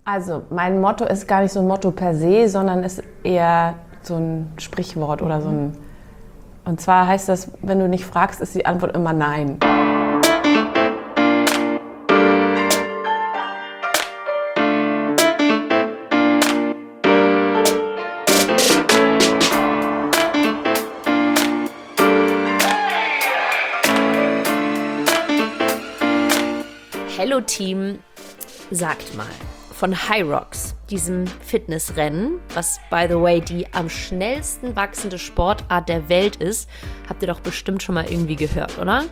Also mein Motto ist gar nicht so ein Motto per se, sondern ist eher so ein Sprichwort oder so ein... Und zwar heißt das, wenn du nicht fragst, ist die Antwort immer nein. Hello Team, sagt mal, von HYROX, diesem Fitnessrennen, was by the way die am schnellsten wachsende Sportart der Welt ist, habt ihr doch bestimmt schon mal irgendwie gehört, oder?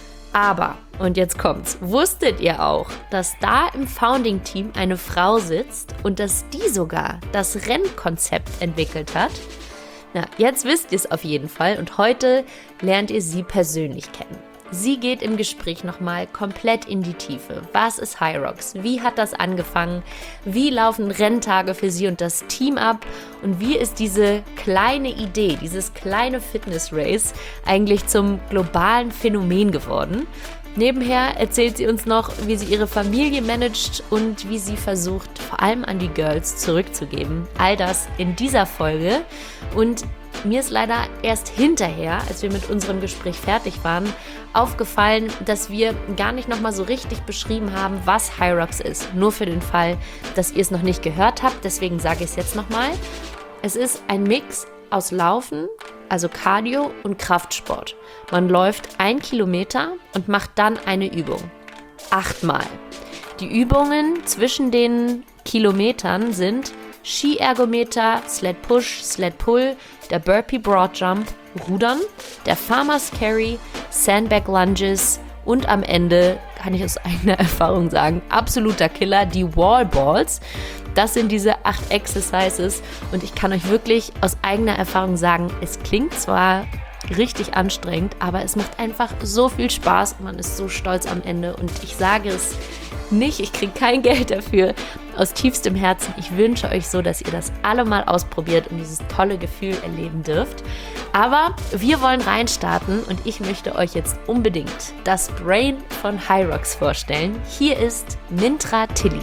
Aber, und jetzt kommt's, wusstet ihr auch, dass da im Founding-Team eine Frau sitzt und dass die sogar das Rennkonzept entwickelt hat? Na, jetzt wisst ihr es auf jeden Fall und heute lernt ihr sie persönlich kennen. Sie geht im Gespräch nochmal komplett in die Tiefe. Was ist HYROX? Wie hat das angefangen? Wie laufen Renntage für sie und das Team ab? Und wie ist diese kleine Idee, dieses kleine Fitness-Race eigentlich zum globalen Phänomen geworden? Nebenher erzählt sie uns noch, wie sie ihre Familie managt und wie sie versucht, vor allem an die Girls zurückzugeben. All das in dieser Folge. Und mir ist leider erst hinterher, als wir mit unserem Gespräch fertig waren, aufgefallen, dass wir gar nicht nochmal so richtig beschrieben haben, was HYROX ist. Nur für den Fall, dass ihr es noch nicht gehört habt, deswegen sage ich es jetzt nochmal. Es ist ein Mix aus Laufen, also Cardio und Kraftsport. Man läuft 1 Kilometer und macht dann eine Übung. 8-mal. Die Übungen zwischen den Kilometern sind Skiergometer, Sled Push, Sled Pull, der Burpee Broad Jump, Rudern, der Farmer's Carry, Sandbag Lunges und am Ende, kann ich aus eigener Erfahrung sagen, absoluter Killer, die Wall Balls. Das sind diese 8 Exercises und ich kann euch wirklich aus eigener Erfahrung sagen, es klingt zwar richtig anstrengend, aber es macht einfach so viel Spaß und man ist so stolz am Ende und ich sage es nicht, ich kriege kein Geld dafür, aus tiefstem Herzen. Ich wünsche euch so, dass ihr das alle mal ausprobiert und dieses tolle Gefühl erleben dürft. Aber wir wollen reinstarten und ich möchte euch jetzt unbedingt das Brain von HYROX vorstellen. Hier ist Mintra Tilly.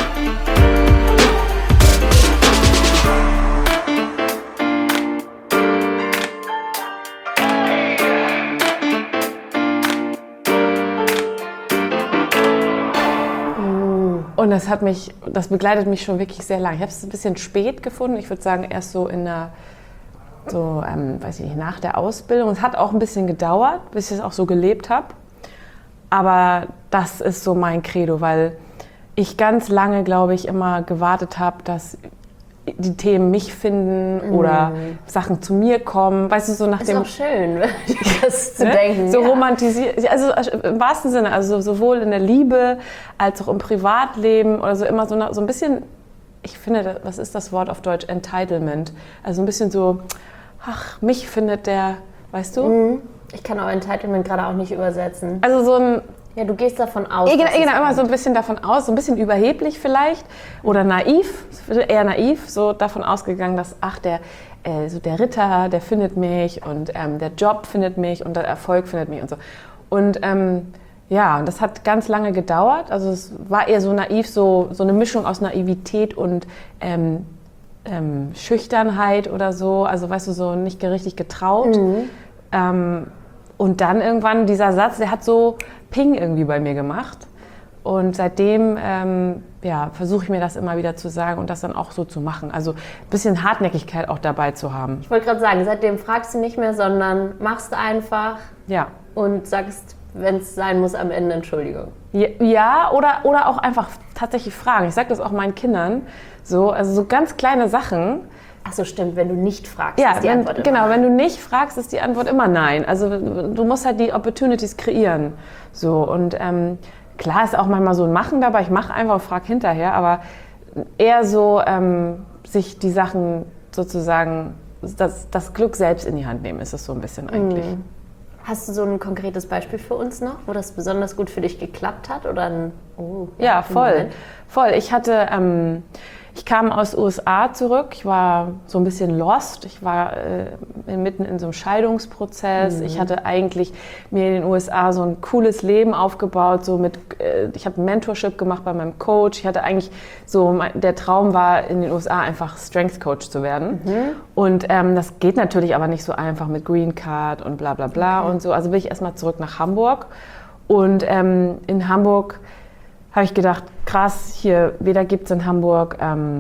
Und das begleitet mich schon wirklich sehr lange. Ich habe es ein bisschen spät gefunden. Ich würde sagen, erst so weiß ich nicht, nach der Ausbildung. Es hat auch ein bisschen gedauert, bis ich es auch so gelebt habe. Aber das ist so mein Credo, weil ich ganz lange, glaube ich, immer gewartet habe, dass die Themen mich finden oder Sachen zu mir kommen. Weißt du, so nach dem... Ist auch schön, das zu denken. So romantisiert, also im wahrsten Sinne, also sowohl in der Liebe als auch im Privatleben oder so immer so ein bisschen, ich finde, was ist das Wort auf Deutsch? Entitlement. Also ein bisschen so, ach, mich findet der, weißt du? Ich kann auch Entitlement gerade auch nicht übersetzen. Also so ein... Ja, du gehst davon aus. Genau, immer so ein bisschen davon aus, so ein bisschen überheblich vielleicht oder naiv, eher naiv, so davon ausgegangen, dass der Ritter, der findet mich und der Job findet mich und der Erfolg findet mich und so. Und und das hat ganz lange gedauert. Also es war eher so naiv, so eine Mischung aus Naivität und Schüchternheit oder so. Also weißt du, so nicht richtig getraut. Und dann irgendwann dieser Satz, der hat so Ping irgendwie bei mir gemacht. Und seitdem versuche ich mir das immer wieder zu sagen und das dann auch so zu machen. Also ein bisschen Hartnäckigkeit auch dabei zu haben. Ich wollte gerade sagen, seitdem fragst du nicht mehr, sondern machst einfach und sagst, wenn es sein muss, am Ende Entschuldigung. Ja, oder auch einfach tatsächlich fragen. Ich sage das auch meinen Kindern. So ganz kleine Sachen. Ach so, stimmt, wenn du nicht fragst, ist die Antwort immer genau, wenn du nicht fragst, ist die Antwort immer nein. Also du musst halt die Opportunities kreieren. So, und klar ist auch manchmal so ein Machen dabei, ich mache einfach und frage hinterher, aber eher so sich die Sachen sozusagen, das Glück selbst in die Hand nehmen, ist es so ein bisschen eigentlich. Hast du so ein konkretes Beispiel für uns noch, wo das besonders gut für dich geklappt hat? Oder Ja, voll. Ich hatte... Ich kam aus USA zurück, ich war so ein bisschen lost, ich war mitten in so einem Scheidungsprozess. Ich hatte eigentlich mir in den USA so ein cooles Leben aufgebaut, so mit, ich habe Mentorship gemacht bei meinem Coach. Ich hatte eigentlich so, der Traum war in den USA einfach Strength Coach zu werden. Und das geht natürlich aber nicht so einfach mit Green Card und bla bla bla und so. Also bin ich erstmal zurück nach Hamburg und in Hamburg habe ich gedacht, krass, hier weder gibt es in Hamburg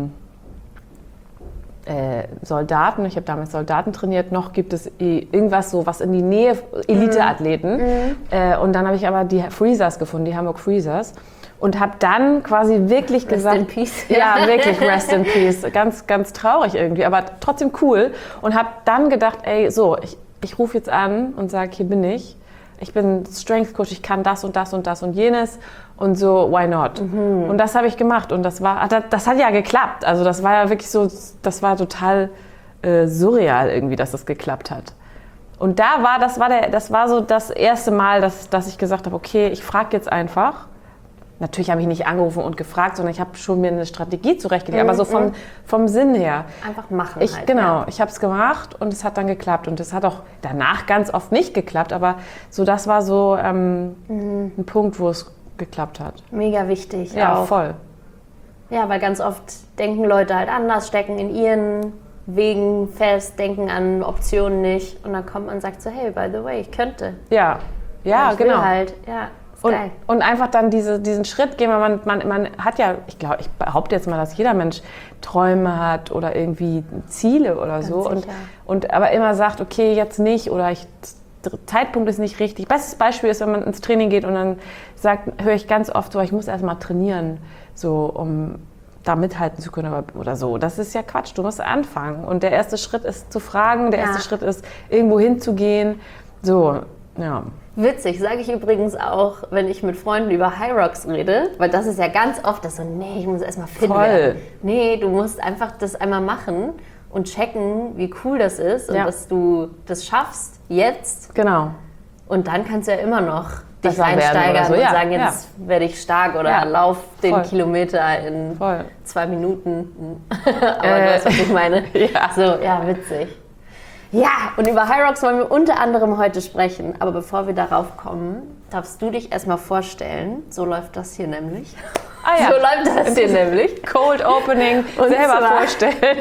Soldaten, ich habe damals Soldaten trainiert, noch gibt es irgendwas so, was in die Nähe, Elite-Athleten. Und dann habe ich aber die Freezers gefunden, die Hamburg Freezers. Und habe dann quasi wirklich gesagt... Rest in Peace. Ja, wirklich, Rest in Peace. Ganz, ganz traurig irgendwie, aber trotzdem cool. Und habe dann gedacht, ey, so, ich rufe jetzt an und sage, hier bin ich. Ich bin Strength Coach, ich kann das und das und das und jenes und so, why not? Und das habe ich gemacht und das hat ja geklappt. Also das war ja wirklich so, das war total surreal irgendwie, dass das geklappt hat. Und das war so das erste Mal, dass ich gesagt habe, okay, ich frage jetzt einfach. Natürlich habe ich nicht angerufen und gefragt, sondern ich habe schon mir eine Strategie zurechtgelegt, aber so vom Sinn her. Einfach machen Genau, ich habe es gemacht und es hat dann geklappt. Und es hat auch danach ganz oft nicht geklappt, aber so das war so ein Punkt, wo es geklappt hat. Mega wichtig. Ja, auch. voll. Ja, weil ganz oft denken Leute halt anders, stecken in ihren Wegen fest, denken an Optionen nicht. Und dann kommt man und sagt so, hey, by the way, ich könnte. Ja, ich will genau. halt, ja. Geil. Und einfach dann diesen Schritt gehen, weil man hat ja, ich behaupte jetzt mal, dass jeder Mensch Träume hat oder irgendwie Ziele oder Ganz so sicher. und aber immer sagt, okay, jetzt nicht oder Zeitpunkt ist nicht richtig. Bestes Beispiel ist, wenn man ins Training geht und dann höre ich ganz oft so, ich muss erst mal trainieren, so um da mithalten zu können oder so. Das ist ja Quatsch, du musst anfangen und der erste Schritt ist zu fragen, der erste Schritt ist irgendwo hinzugehen, so, ja. Witzig, sage ich übrigens auch, wenn ich mit Freunden über High Rocks rede, weil das ist ja ganz oft das so, nee, ich muss erstmal fit werden. Nee, du musst einfach das einmal machen und checken, wie cool das ist und dass du das schaffst jetzt. Genau. Und dann kannst du ja immer noch dich Besser werden reinsteigern oder so. und sagen, jetzt werde ich stark oder lauf den Kilometer in 2 Minuten. Aber du weißt, was ich meine. So, ja, witzig. Ja, und über High Rocks wollen wir unter anderem heute sprechen. Aber bevor wir darauf kommen, darfst du dich erstmal vorstellen. So läuft das hier nämlich. Ah ja. So läuft das hier nämlich. Cold Opening, und selber vorstellen.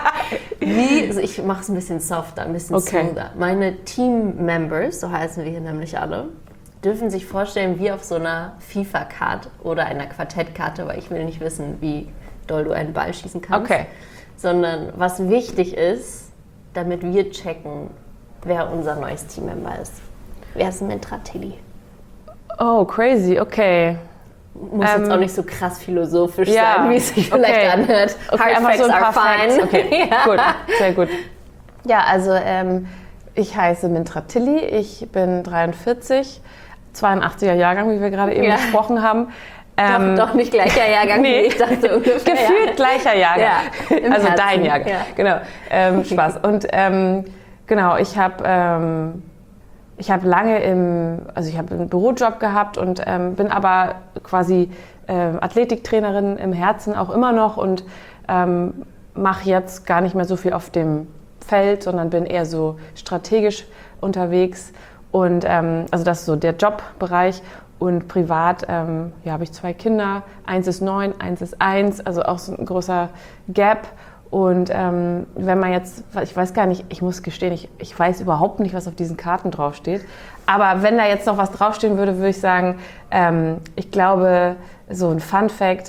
Also ich mache es ein bisschen softer, ein bisschen smoother. Meine Team-Members, so heißen wir hier nämlich alle, dürfen sich vorstellen wie auf so einer FIFA-Karte oder einer Quartettkarte, weil ich will nicht wissen, wie doll du einen Ball schießen kannst. Okay. Sondern was wichtig ist, damit wir checken, wer unser neues Teammember ist. Wer ist Mintra Tilly? Oh, crazy, okay. Muss jetzt auch nicht so krass philosophisch sein, wie es sich vielleicht anhört. Okay, Hard facts so are fine. Okay, gut, sehr gut. Ja, also ich heiße Mintra Tilly, ich bin 43, 82er Jahrgang, wie wir gerade eben besprochen haben. Doch nicht gleicher Jahrgang, nee. wie ich dachte ungefähr. Gefühlt gleicher Jahrgang. Ja, also Herzen. dein Jahrgang. Ja. Genau. Spaß. Und genau, ich habe lange ich habe einen Bürojob gehabt und bin aber quasi Athletiktrainerin im Herzen auch immer noch und mache jetzt gar nicht mehr so viel auf dem Feld, sondern bin eher so strategisch unterwegs. Und also das ist so der Jobbereich. Und privat habe ich 2 Kinder, 1 ist 9, 1 ist 1, also auch so ein großer Gap. Und wenn man jetzt, ich weiß gar nicht, ich muss gestehen, ich weiß überhaupt nicht, was auf diesen Karten draufsteht. Aber wenn da jetzt noch was draufstehen würde, würde ich sagen, ich glaube, so ein Fun Fact,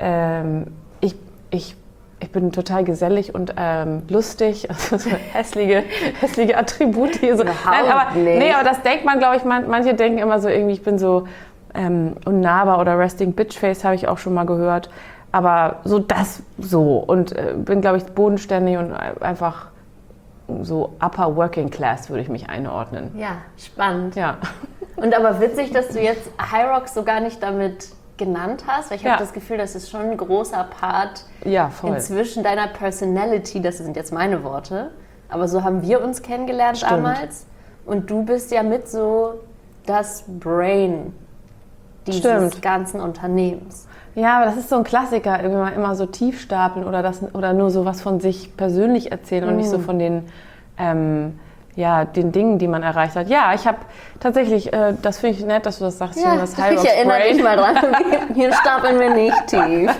ich bin total gesellig und lustig, also so hässliche Attribute hier. So. Nee, aber das denkt man, glaube ich, manche denken immer so irgendwie, ich bin so unnahbar oder Resting Bitch Face, habe ich auch schon mal gehört. Aber so und bin, glaube ich, bodenständig und einfach so Upper Working Class würde ich mich einordnen. Ja, spannend. Ja. Und aber witzig, dass du jetzt High Rocks so gar nicht damit genannt hast, weil ich habe das Gefühl, das ist schon ein großer Part inzwischen deiner Personality, das sind jetzt meine Worte, aber so haben wir uns kennengelernt damals und du bist ja mit so das Brain dieses ganzen Unternehmens. Ja, aber das ist so ein Klassiker, wenn man immer so tief stapeln oder nur so was von sich persönlich erzählen und nicht so von den den Dingen, die man erreicht hat. Ja, ich habe tatsächlich, das finde ich nett, dass du das sagst, ja, das High Rocks ich erinnere Brain. dich mal dran. Hier stapeln wir nicht tief.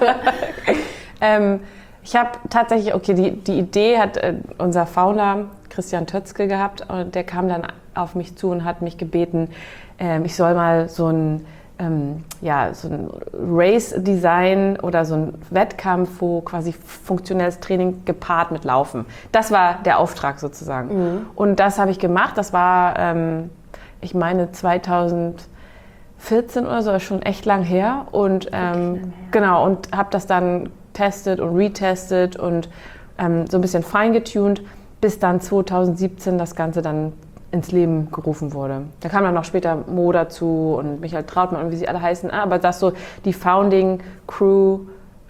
Ich habe tatsächlich, die Idee hat unser Founder Christian Tötzke gehabt und der kam dann auf mich zu und hat mich gebeten, ich soll mal so ein Race-Design oder so ein Wettkampf, wo quasi funktionelles Training gepaart mit Laufen. Das war der Auftrag sozusagen. Mhm. Und das habe ich gemacht. Das war, ich meine, 2014 oder so, schon echt lang her. Und genau, und habe das dann testet und retestet und so ein bisschen feingetuned, bis dann 2017 das Ganze dann ins Leben gerufen wurde. Da kam dann noch später Mo dazu und Michael Trautmann und wie sie alle heißen. Aber das so, die Founding Crew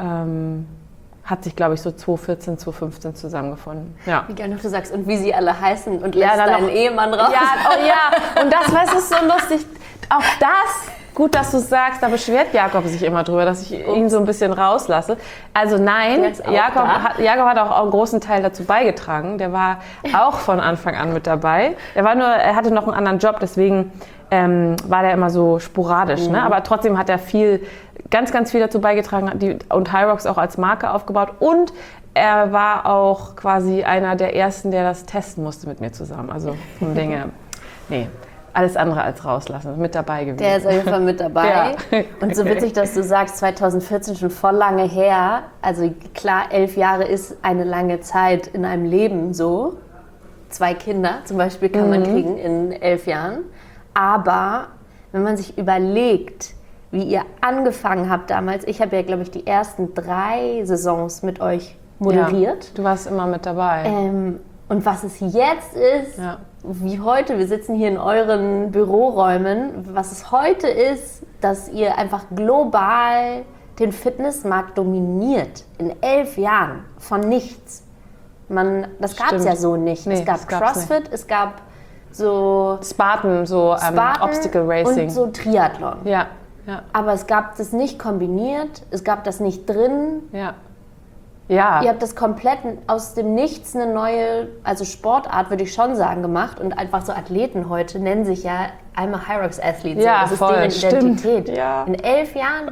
hat sich, glaube ich, so 2014, 2015 zusammengefunden. Ja. Wie gerne du sagst, und wie sie alle heißen und lässt deinen Ehemann raus. Ja, und das, weißt du, ist so lustig. Auch das, gut, dass du es sagst, da beschwert Jakob sich immer drüber, dass ich ihn so ein bisschen rauslasse. Also nein, Jakob hat auch einen großen Teil dazu beigetragen. Der war auch von Anfang an mit dabei. Er hatte noch einen anderen Job, deswegen war der immer so sporadisch. Ne? Aber trotzdem hat er ganz, ganz viel dazu beigetragen und High Rocks auch als Marke aufgebaut. Und er war auch quasi einer der Ersten, der das testen musste mit mir zusammen. Also von Dinge, alles andere als rauslassen, mit dabei gewesen. Der ist auf jeden Fall mit dabei. Ja. Und so witzig, dass du sagst, 2014 schon voll lange her. Also klar, 11 Jahre ist eine lange Zeit in einem Leben so. 2 Kinder zum Beispiel kann man kriegen in 11 Jahren. Aber wenn man sich überlegt, wie ihr angefangen habt damals, ich habe ja, glaube ich, die ersten 3 Saisons mit euch moderiert. Ja, du warst immer mit dabei. Und was es jetzt ist, wie heute, wir sitzen hier in euren Büroräumen, was es heute ist, dass ihr einfach global den Fitnessmarkt dominiert. In 11 Jahren, von nichts. Das gab es ja so nicht. Nee, es gab CrossFit, es gab so Spartan, Obstacle Racing. Und so Triathlon. Ja. Aber es gab das nicht kombiniert, es gab das nicht drin. Ja. Ihr habt das komplett aus dem Nichts eine neue, also Sportart würde ich schon sagen, gemacht und einfach so Athleten heute nennen sich ja I'm a High Rocks Athlete. Ja, das ist voll, deren Identität. Stimmt. Ja. In 11 Jahren.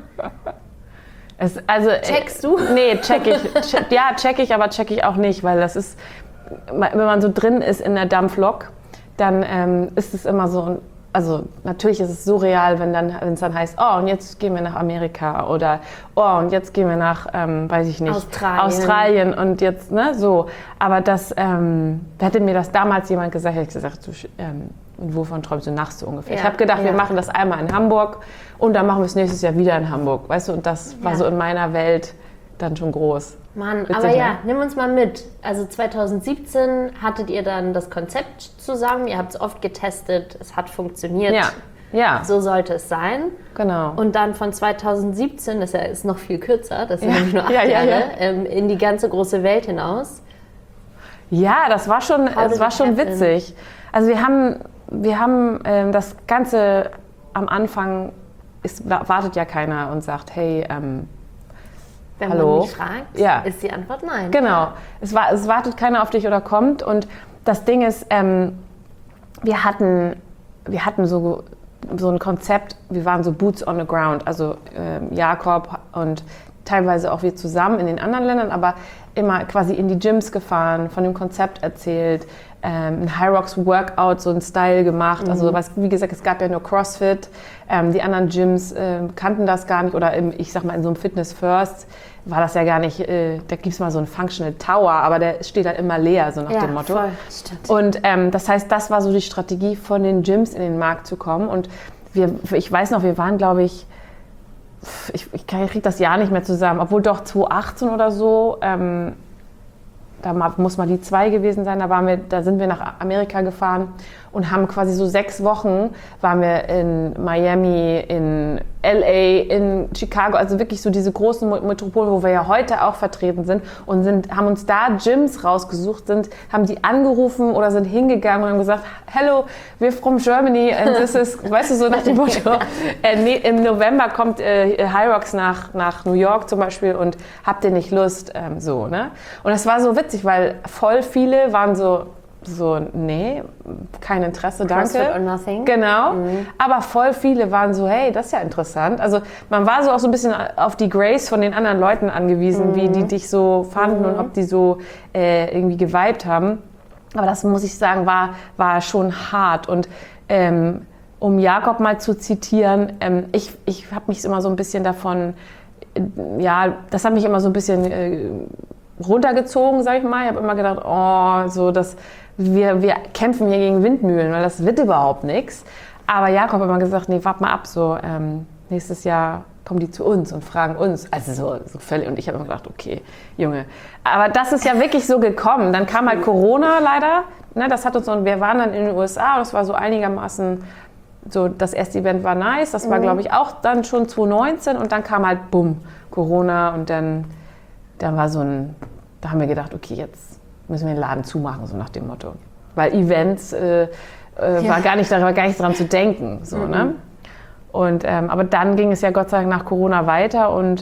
Checkst du? Nee, check ich, aber check ich auch nicht, weil das ist, wenn man so drin ist in der Dampflok, dann ist es immer so, also natürlich ist es surreal, wenn es dann heißt, oh, und jetzt gehen wir nach Amerika oder oh, und jetzt gehen wir nach, weiß ich nicht, Australien und jetzt, ne, so. Aber das, hätte mir das damals jemand gesagt, hätte ich gesagt, wovon träumst du nachts so ungefähr? Ich habe gedacht, wir machen das einmal in Hamburg und dann machen wir es nächstes Jahr wieder in Hamburg, weißt du, und das war so in meiner Welt dann schon groß. Mann, witzig, aber ja, nimm uns mal mit. Also 2017 hattet ihr dann das Konzept zusammen, ihr habt es oft getestet, es hat funktioniert. Ja. So sollte es sein. Genau. Und dann von 2017, das ist noch viel kürzer, das sind nämlich nur 8 Jahre, in die ganze große Welt hinaus. Ja, das war schon witzig. Also wir haben das Ganze am Anfang, wartet ja keiner und sagt, hey, wenn hallo? Man mich fragt, ist die Antwort nein. Genau. Es wartet keiner auf dich oder kommt. Und das Ding ist, wir hatten so ein Konzept, wir waren so Boots on the ground, also Jakob und teilweise auch wir zusammen in den anderen Ländern, aber immer quasi in die Gyms gefahren, von dem Konzept erzählt, ein High Rocks Workout, so ein Style gemacht. Also wie gesagt, es gab ja nur CrossFit, die anderen Gyms kannten das gar nicht oder ich sag mal in so einem Fitness First war das ja gar nicht, da gibt es mal so einen Functional Tower, aber der steht dann immer leer, so nach dem Motto. Voll, stimmt. Und das heißt, das war so die Strategie, von den Gyms in den Markt zu kommen. Und ich weiß noch, wir waren, glaube ich kriege das Jahr nicht mehr zusammen, obwohl doch 2018 oder so, da muss mal die 2 gewesen sein, da sind wir nach Amerika gefahren und haben quasi so 6 Wochen, waren wir in Miami, in LA, in Chicago, also wirklich so diese großen Metropolen, wo wir ja heute auch vertreten sind und haben uns da Gyms rausgesucht, haben die angerufen oder sind hingegangen und haben gesagt, hello, we're from Germany and this is, weißt du, so nach dem Motto, im November kommt Hyrox nach New York zum Beispiel und habt ihr nicht Lust, so, ne? Und das war so witzig, weil voll viele waren so, nee, kein Interesse, danke. CrossFit or nothing. Genau, aber voll viele waren so, hey, das ist ja interessant. Also man war so auch so ein bisschen auf die Grace von den anderen Leuten angewiesen, wie die dich so fanden und ob die so irgendwie geweibt haben. Aber das, muss ich sagen, war schon hart. Und um Jakob mal zu zitieren, ich habe mich immer so ein bisschen davon, das hat mich immer so ein bisschen runtergezogen, sag ich mal. Ich habe immer gedacht, oh, so das... Wir kämpfen hier gegen Windmühlen, weil das wird überhaupt nichts. Aber Jakob hat immer gesagt, nee, wart mal ab, so nächstes Jahr kommen die zu uns und fragen uns. Also so völlig. Und ich habe immer gedacht, okay, Junge. Aber das ist ja wirklich so gekommen. Dann kam halt Corona leider. Ne, das hat uns, und wir waren dann in den USA und es war so einigermaßen, so das erste Event war nice. Das war, glaube ich, auch dann schon 2019 und dann kam halt, bumm, Corona und dann war da haben wir gedacht, okay, jetzt müssen wir den Laden zumachen, so nach dem Motto. Weil Events war gar nicht dran zu denken. So, ne? Und, aber dann ging es ja Gott sei Dank nach Corona weiter und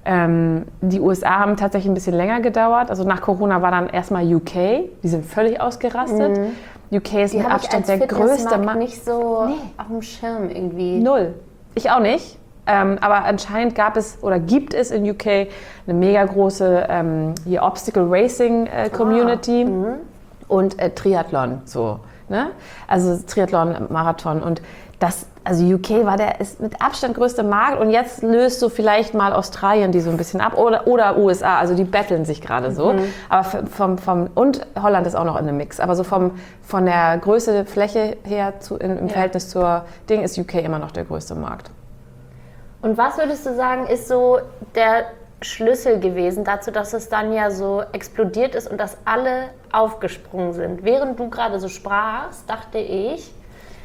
die USA haben tatsächlich ein bisschen länger gedauert. Also nach Corona war dann erstmal UK, die sind völlig ausgerastet. UK ist mit Abstand der größte Markt. Nicht so auf dem Schirm irgendwie. Null. Ich auch nicht. Aber anscheinend gibt es in UK eine mega große Obstacle Racing Community und Triathlon, so, ne? Also Triathlon, Marathon und also UK ist mit Abstand größte Markt und jetzt löst so vielleicht mal Australien die so ein bisschen ab oder USA, also die betteln sich gerade so. Aber und Holland ist auch noch in dem Mix, aber so von der Größe der Fläche her im Verhältnis zur Ding ist UK immer noch der größte Markt. Und was würdest du sagen, ist so der Schlüssel gewesen dazu, dass es dann ja so explodiert ist und dass alle aufgesprungen sind? Während du gerade so sprachst, dachte ich,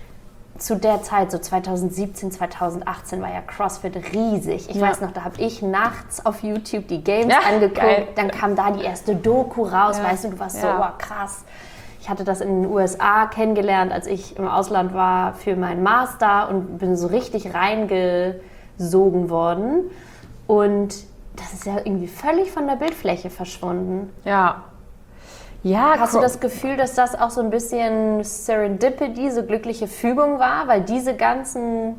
zu der Zeit, so 2017, 2018, war ja CrossFit riesig. Ich weiß noch, da habe ich nachts auf YouTube die Games angeguckt. Geil. Dann kam da die erste Doku raus, weißt du warst so, oh, krass. Ich hatte das in den USA kennengelernt, als ich im Ausland war für meinen Master und bin so richtig reingesogen worden. Und das ist ja irgendwie völlig von der Bildfläche verschwunden. Ja. Hast du das Gefühl, dass das auch so ein bisschen Serendipity, so glückliche Fügung war? Weil diese ganzen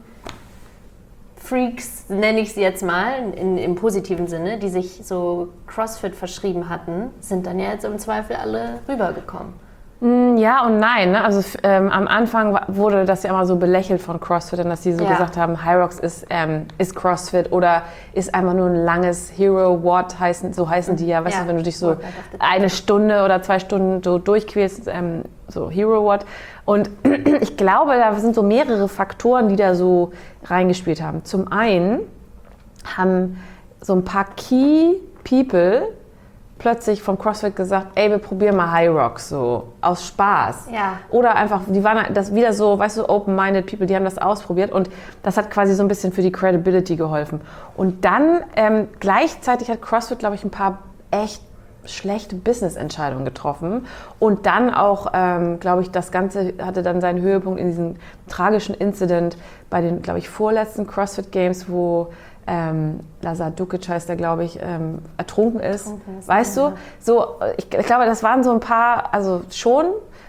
Freaks, nenne ich sie jetzt mal, im positiven Sinne, die sich so CrossFit verschrieben hatten, sind dann ja jetzt im Zweifel alle rübergekommen. Ja und nein. Ne? Also am Anfang wurde das ja immer so belächelt von CrossFit, dass sie so gesagt haben, Hyrox ist CrossFit oder ist einfach nur ein langes Hero Watt, so heißen die ja, weißt du, wenn du dich so eine Stunde oder 2 Stunden so durchquälst, so Hero Watt. Und ich glaube, da sind so mehrere Faktoren, die da so reingespielt haben. Zum einen haben so ein paar Key People plötzlich vom CrossFit gesagt, ey, wir probieren mal Hyrox so, aus Spaß. Ja. Oder einfach, die waren das wieder so, weißt du, open-minded people, die haben das ausprobiert und das hat quasi so ein bisschen für die Credibility geholfen. Und dann gleichzeitig hat CrossFit, glaube ich, ein paar echt schlechte Business-Entscheidungen getroffen und dann auch, glaube ich, das Ganze hatte dann seinen Höhepunkt in diesem tragischen Incident bei den, glaube ich, vorletzten CrossFit Games, wo Lazar Dukic heißt der, glaube ich, ertrunken ist. Weißt du? So, ich glaube, das waren so ein paar, also schon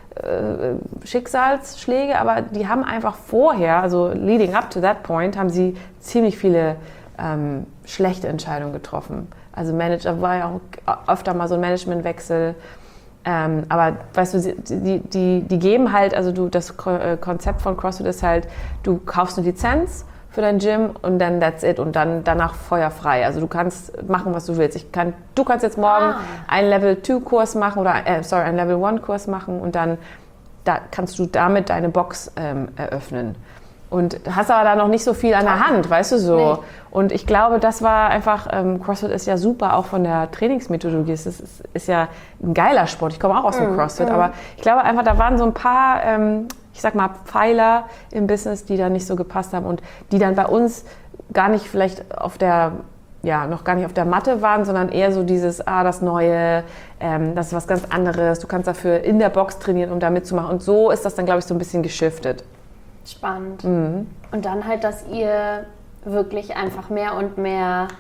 Schicksalsschläge, aber die haben einfach vorher, also leading up to that point, haben sie ziemlich viele schlechte Entscheidungen getroffen. Also Manager war ja auch öfter mal so ein Managementwechsel. Aber weißt du, die geben halt, also das Konzept von CrossFit ist halt, du kaufst eine Lizenz für dein Gym und dann that's it und dann danach feuerfrei. Also du kannst machen, was du willst. Du kannst jetzt morgen einen Level-2-Kurs machen oder einen Level-1-Kurs machen und dann kannst du damit deine Box eröffnen. Und hast aber da noch nicht so viel an der Hand, weißt du so. Nee. Und ich glaube, das war einfach, CrossFit ist ja super, auch von der Trainingsmethodologie. Es ist ja ein geiler Sport. Ich komme auch aus dem CrossFit, aber ich glaube einfach, da waren so ein paar, ich ich sag mal, Pfeiler im Business, die da nicht so gepasst haben und die dann bei uns gar nicht vielleicht noch gar nicht auf der Matte waren, sondern eher so dieses, das Neue, das ist was ganz anderes, du kannst dafür in der Box trainieren, um da mitzumachen. Und so ist das dann, glaube ich, so ein bisschen geschiftet. Spannend. Und dann halt, dass ihr wirklich einfach mehr und mehr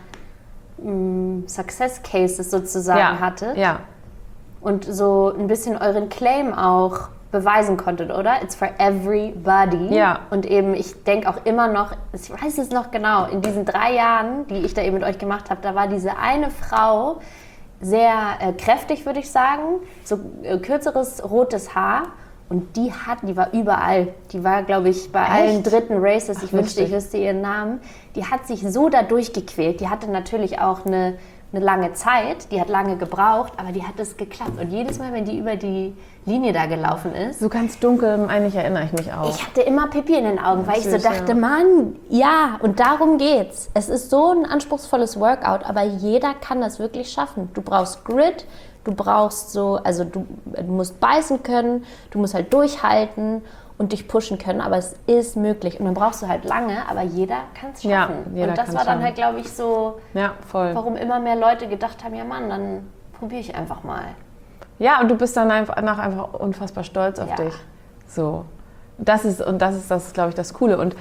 Success Cases sozusagen hattet. Ja. Und so ein bisschen euren Claim auch beweisen konntet, oder? It's for everybody. Ja. Und eben, ich denke auch immer noch, ich weiß es noch genau, in diesen 3 Jahren, die ich da eben mit euch gemacht habe, da war diese eine Frau sehr kräftig, würde ich sagen, so kürzeres rotes Haar. Und die war überall. Die war, glaube ich, bei allen dritten Races, ich wünschte, ich wüsste ihren Namen. Die hat sich so da durchgequält. Die hatte natürlich auch eine lange Zeit, die hat lange gebraucht, aber die hat es geklappt. Und jedes Mal, wenn die über die Linie da gelaufen ist... So ganz dunkel, eigentlich erinnere ich mich auch. Ich hatte immer Pipi in den Augen, weil ich so dachte, Mann, ja, und darum geht's. Es ist so ein anspruchsvolles Workout, aber jeder kann das wirklich schaffen. Du brauchst Grit, du brauchst du musst beißen können, du musst halt durchhalten und dich pushen können, aber es ist möglich. Und dann brauchst du halt lange, aber jeder kann es schaffen. Ja, und das war dann halt, glaube ich, so, voll. Warum immer mehr Leute gedacht haben, ja Mann, dann probiere ich einfach mal. Ja, und du bist dann einfach unfassbar stolz auf dich. So. Das ist, glaube ich, das Coole. Und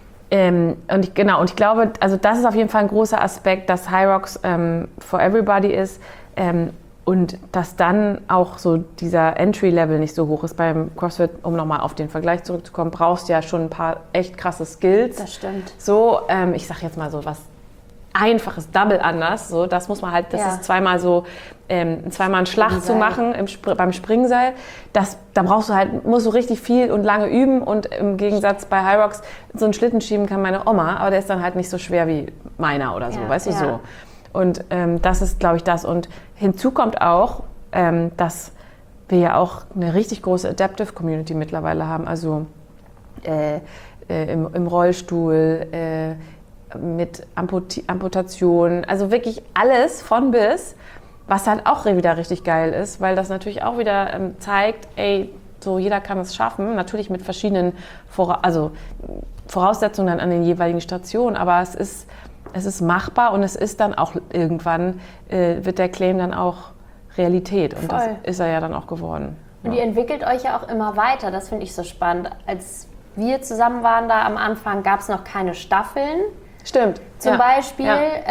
ich glaube, also das ist auf jeden Fall ein großer Aspekt, dass Hyrox for everybody ist. Und dass dann auch so dieser Entry-Level nicht so hoch ist. Beim CrossFit, um nochmal auf den Vergleich zurückzukommen, brauchst du ja schon ein paar echt krasse Skills. Das stimmt. So, ich sag jetzt mal so was Einfaches, Double anders. So, das muss man halt, das ist zweimal einen Schlag zu machen beim Springseil. Da musst du richtig viel und lange üben. Und im Gegensatz bei Hyrox, so einen Schlitten schieben kann meine Oma, aber der ist dann halt nicht so schwer wie meiner oder so, weißt du so. Und das ist, glaube ich, das. Und hinzu kommt auch, dass wir ja auch eine richtig große Adaptive Community mittlerweile haben. Also im Rollstuhl, mit Amputation, also wirklich alles von bis, was halt auch wieder richtig geil ist, weil das natürlich auch wieder zeigt, so jeder kann es schaffen, natürlich mit verschiedenen Voraussetzungen dann an den jeweiligen Stationen, aber es ist machbar und es ist dann auch irgendwann, wird der Claim dann auch Realität. Und das ist er ja dann auch geworden. Und ihr entwickelt euch ja auch immer weiter, das finde ich so spannend. Als wir zusammen waren da am Anfang, gab es noch keine Staffeln. Stimmt. Zum Beispiel,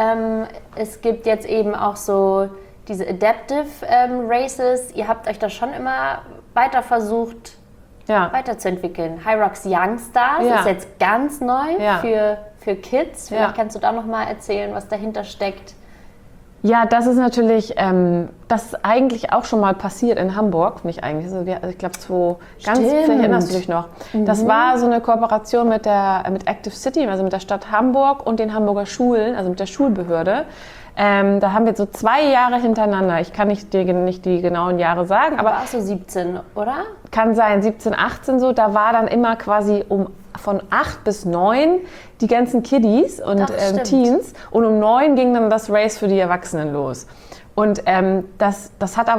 es gibt jetzt eben auch so diese Adaptive Races. Ihr habt euch da schon immer weiter versucht, weiterzuentwickeln. Hyrox Youngstars ist jetzt ganz neu für Kids. Vielleicht kannst du da noch mal erzählen, was dahinter steckt. Ja, das ist natürlich, das ist eigentlich auch schon mal passiert in Hamburg, nicht eigentlich, also ich glaube vielleicht erinnerst du dich noch. Das war so eine Kooperation mit Active City, also mit der Stadt Hamburg und den Hamburger Schulen, also mit der Schulbehörde. Da haben wir so 2 Jahre hintereinander, ich kann dir nicht die genauen Jahre sagen, aber auch so 17, oder? Kann sein, 17, 18 so, da war dann immer quasi von 8 bis 9 die ganzen Kiddies und Teens und um 9 ging dann das Race für die Erwachsenen los. Und das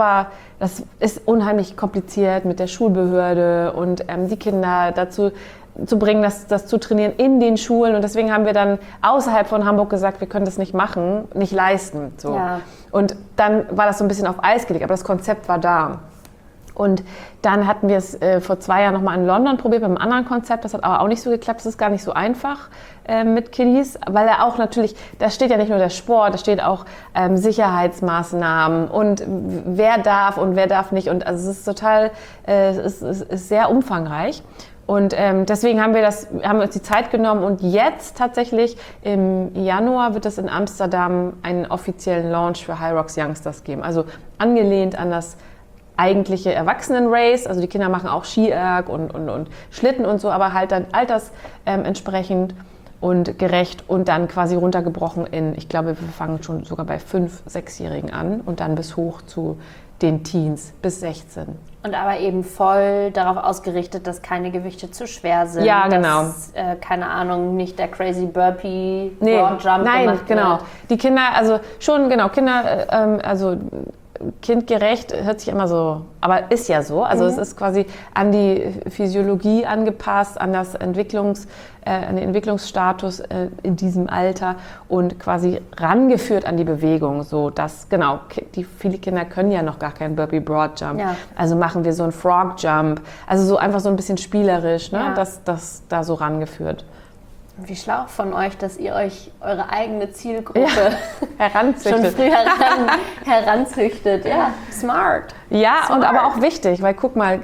ist unheimlich kompliziert mit der Schulbehörde und die Kinder dazu zu bringen, das zu trainieren in den Schulen. Und deswegen haben wir dann außerhalb von Hamburg gesagt, wir können das nicht machen, nicht leisten. So. Ja. Und dann war das so ein bisschen auf Eis gelegt, aber das Konzept war da. Und dann hatten wir es vor 2 Jahren nochmal in London probiert mit einem anderen Konzept. Das hat aber auch nicht so geklappt. Das ist gar nicht so einfach mit Kiddies, weil da steht ja nicht nur der Sport, da steht auch Sicherheitsmaßnahmen und wer darf und wer darf nicht. Und also es ist sehr umfangreich. Und deswegen haben wir uns die Zeit genommen und jetzt tatsächlich im Januar wird es in Amsterdam einen offiziellen Launch für Hyrox Youngstars geben. Also angelehnt an das eigentliche Erwachsenen-Race, also die Kinder machen auch Ski-Erg und Schlitten und so, aber halt dann altersentsprechend und gerecht und dann quasi runtergebrochen ich glaube, wir fangen schon sogar bei 5-, 6-Jährigen an und dann bis hoch zu den Teens bis 16. Und aber eben voll darauf ausgerichtet, dass keine Gewichte zu schwer sind. Ja, genau. Dass, keine Ahnung, nicht der crazy Burpee, Broad Jump nein, gemacht genau. wird. Die Kinder, also schon, genau, Kinder, also kindgerecht hört sich immer so, aber ist ja so. Also es ist quasi an die Physiologie angepasst, an das an den Entwicklungsstatus in diesem Alter und quasi rangeführt an die Bewegung. So dass, genau, viele Kinder können ja noch gar keinen Burpee Broad Jump. Ja. Also machen wir so einen Frog Jump. Also so einfach so ein bisschen spielerisch, ne? Ja. Das da so rangeführt. Wie schlau von euch, dass ihr euch eure eigene Zielgruppe schon Heranzüchtet. früh heranzüchtet. Ja, smart. Ja, Smart. und aber auch wichtig, weil guck mal,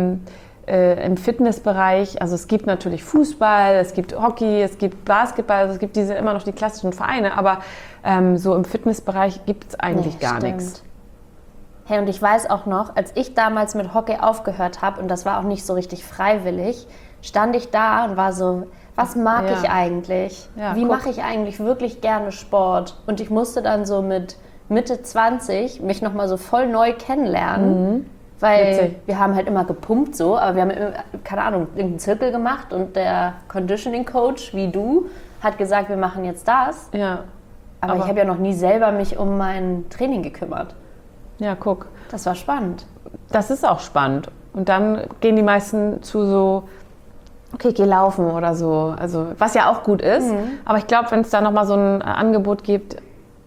im Fitnessbereich, also es gibt natürlich Fußball, es gibt Hockey, es gibt Basketball, also es gibt immer noch die klassischen Vereine, aber so im Fitnessbereich gibt es eigentlich gar stimmt. nichts. Hey, und ich weiß auch noch, als ich damals mit Hockey aufgehört habe, und das war auch nicht so richtig freiwillig, stand ich da und war so, was mag ich eigentlich? Ja, Wie guck. mache ich eigentlich wirklich gerne Sport? Und ich musste dann so mit Mitte 20 mich nochmal so voll neu kennenlernen, weil Witzig. wir haben halt immer gepumpt so, aber wir haben, keine Ahnung, irgendeinen Zirkel gemacht und der Conditioning Coach, wie du, hat gesagt, wir machen jetzt das. Ja, Aber ich habe ja noch nie selber mich um mein Training gekümmert. ja, guck. Das war spannend. Das ist auch spannend. Und dann gehen die meisten zu so, okay, geh laufen oder so. Also, was ja auch gut ist. Aber ich glaube, wenn es da nochmal so ein Angebot gäbe.